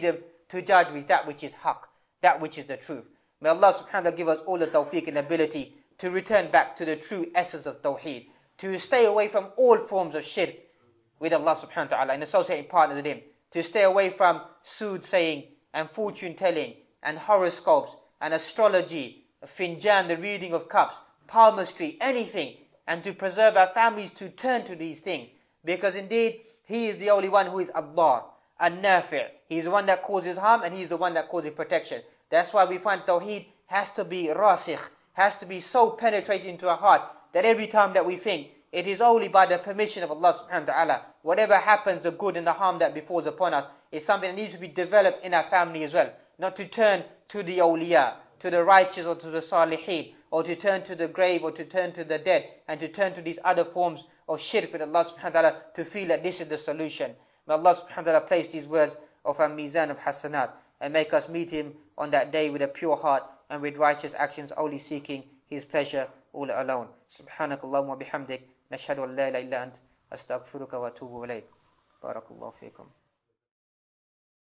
to judge with that which is haqq, that which is the truth. May Allah subhanahu wa ta'ala give us all the tawfiq and ability to return back to the true essence of tawheed, to stay away from all forms of shirk with Allah subhanahu wa ta'ala and associating partners with Him, to stay away from soothsaying and fortune telling and horoscopes and astrology, finjan, the reading of cups, palmistry, anything, and to preserve our families to turn to these things, because indeed He is the only one who is Allah, An-Nafi'. He is the one that causes harm and He is the one that causes protection. That's why we find Tawheed has to be rasikh, has to be so penetrating into our heart that every time that we think, it is only by the permission of Allah subhanahu wa ta'ala. Whatever happens, the good and the harm that befalls upon us is something that needs to be developed in our family as well. Not to turn to the awliya, to the righteous or to the salihin, or to turn to the grave or to turn to the dead, and to turn to these other forms of shirk with Allah subhanahu wa ta'ala to feel that this is the solution. May Allah subhanahu wa ta'ala place these words of our mizan of hasanat and make us meet Him on that day with a pure heart and with righteous actions, only seeking His pleasure all alone. Subhanakallahumma wa bihamdik. نشهد أن لا إله إلا أنت أستغفرك وأتوب إليك بارك الله فيكم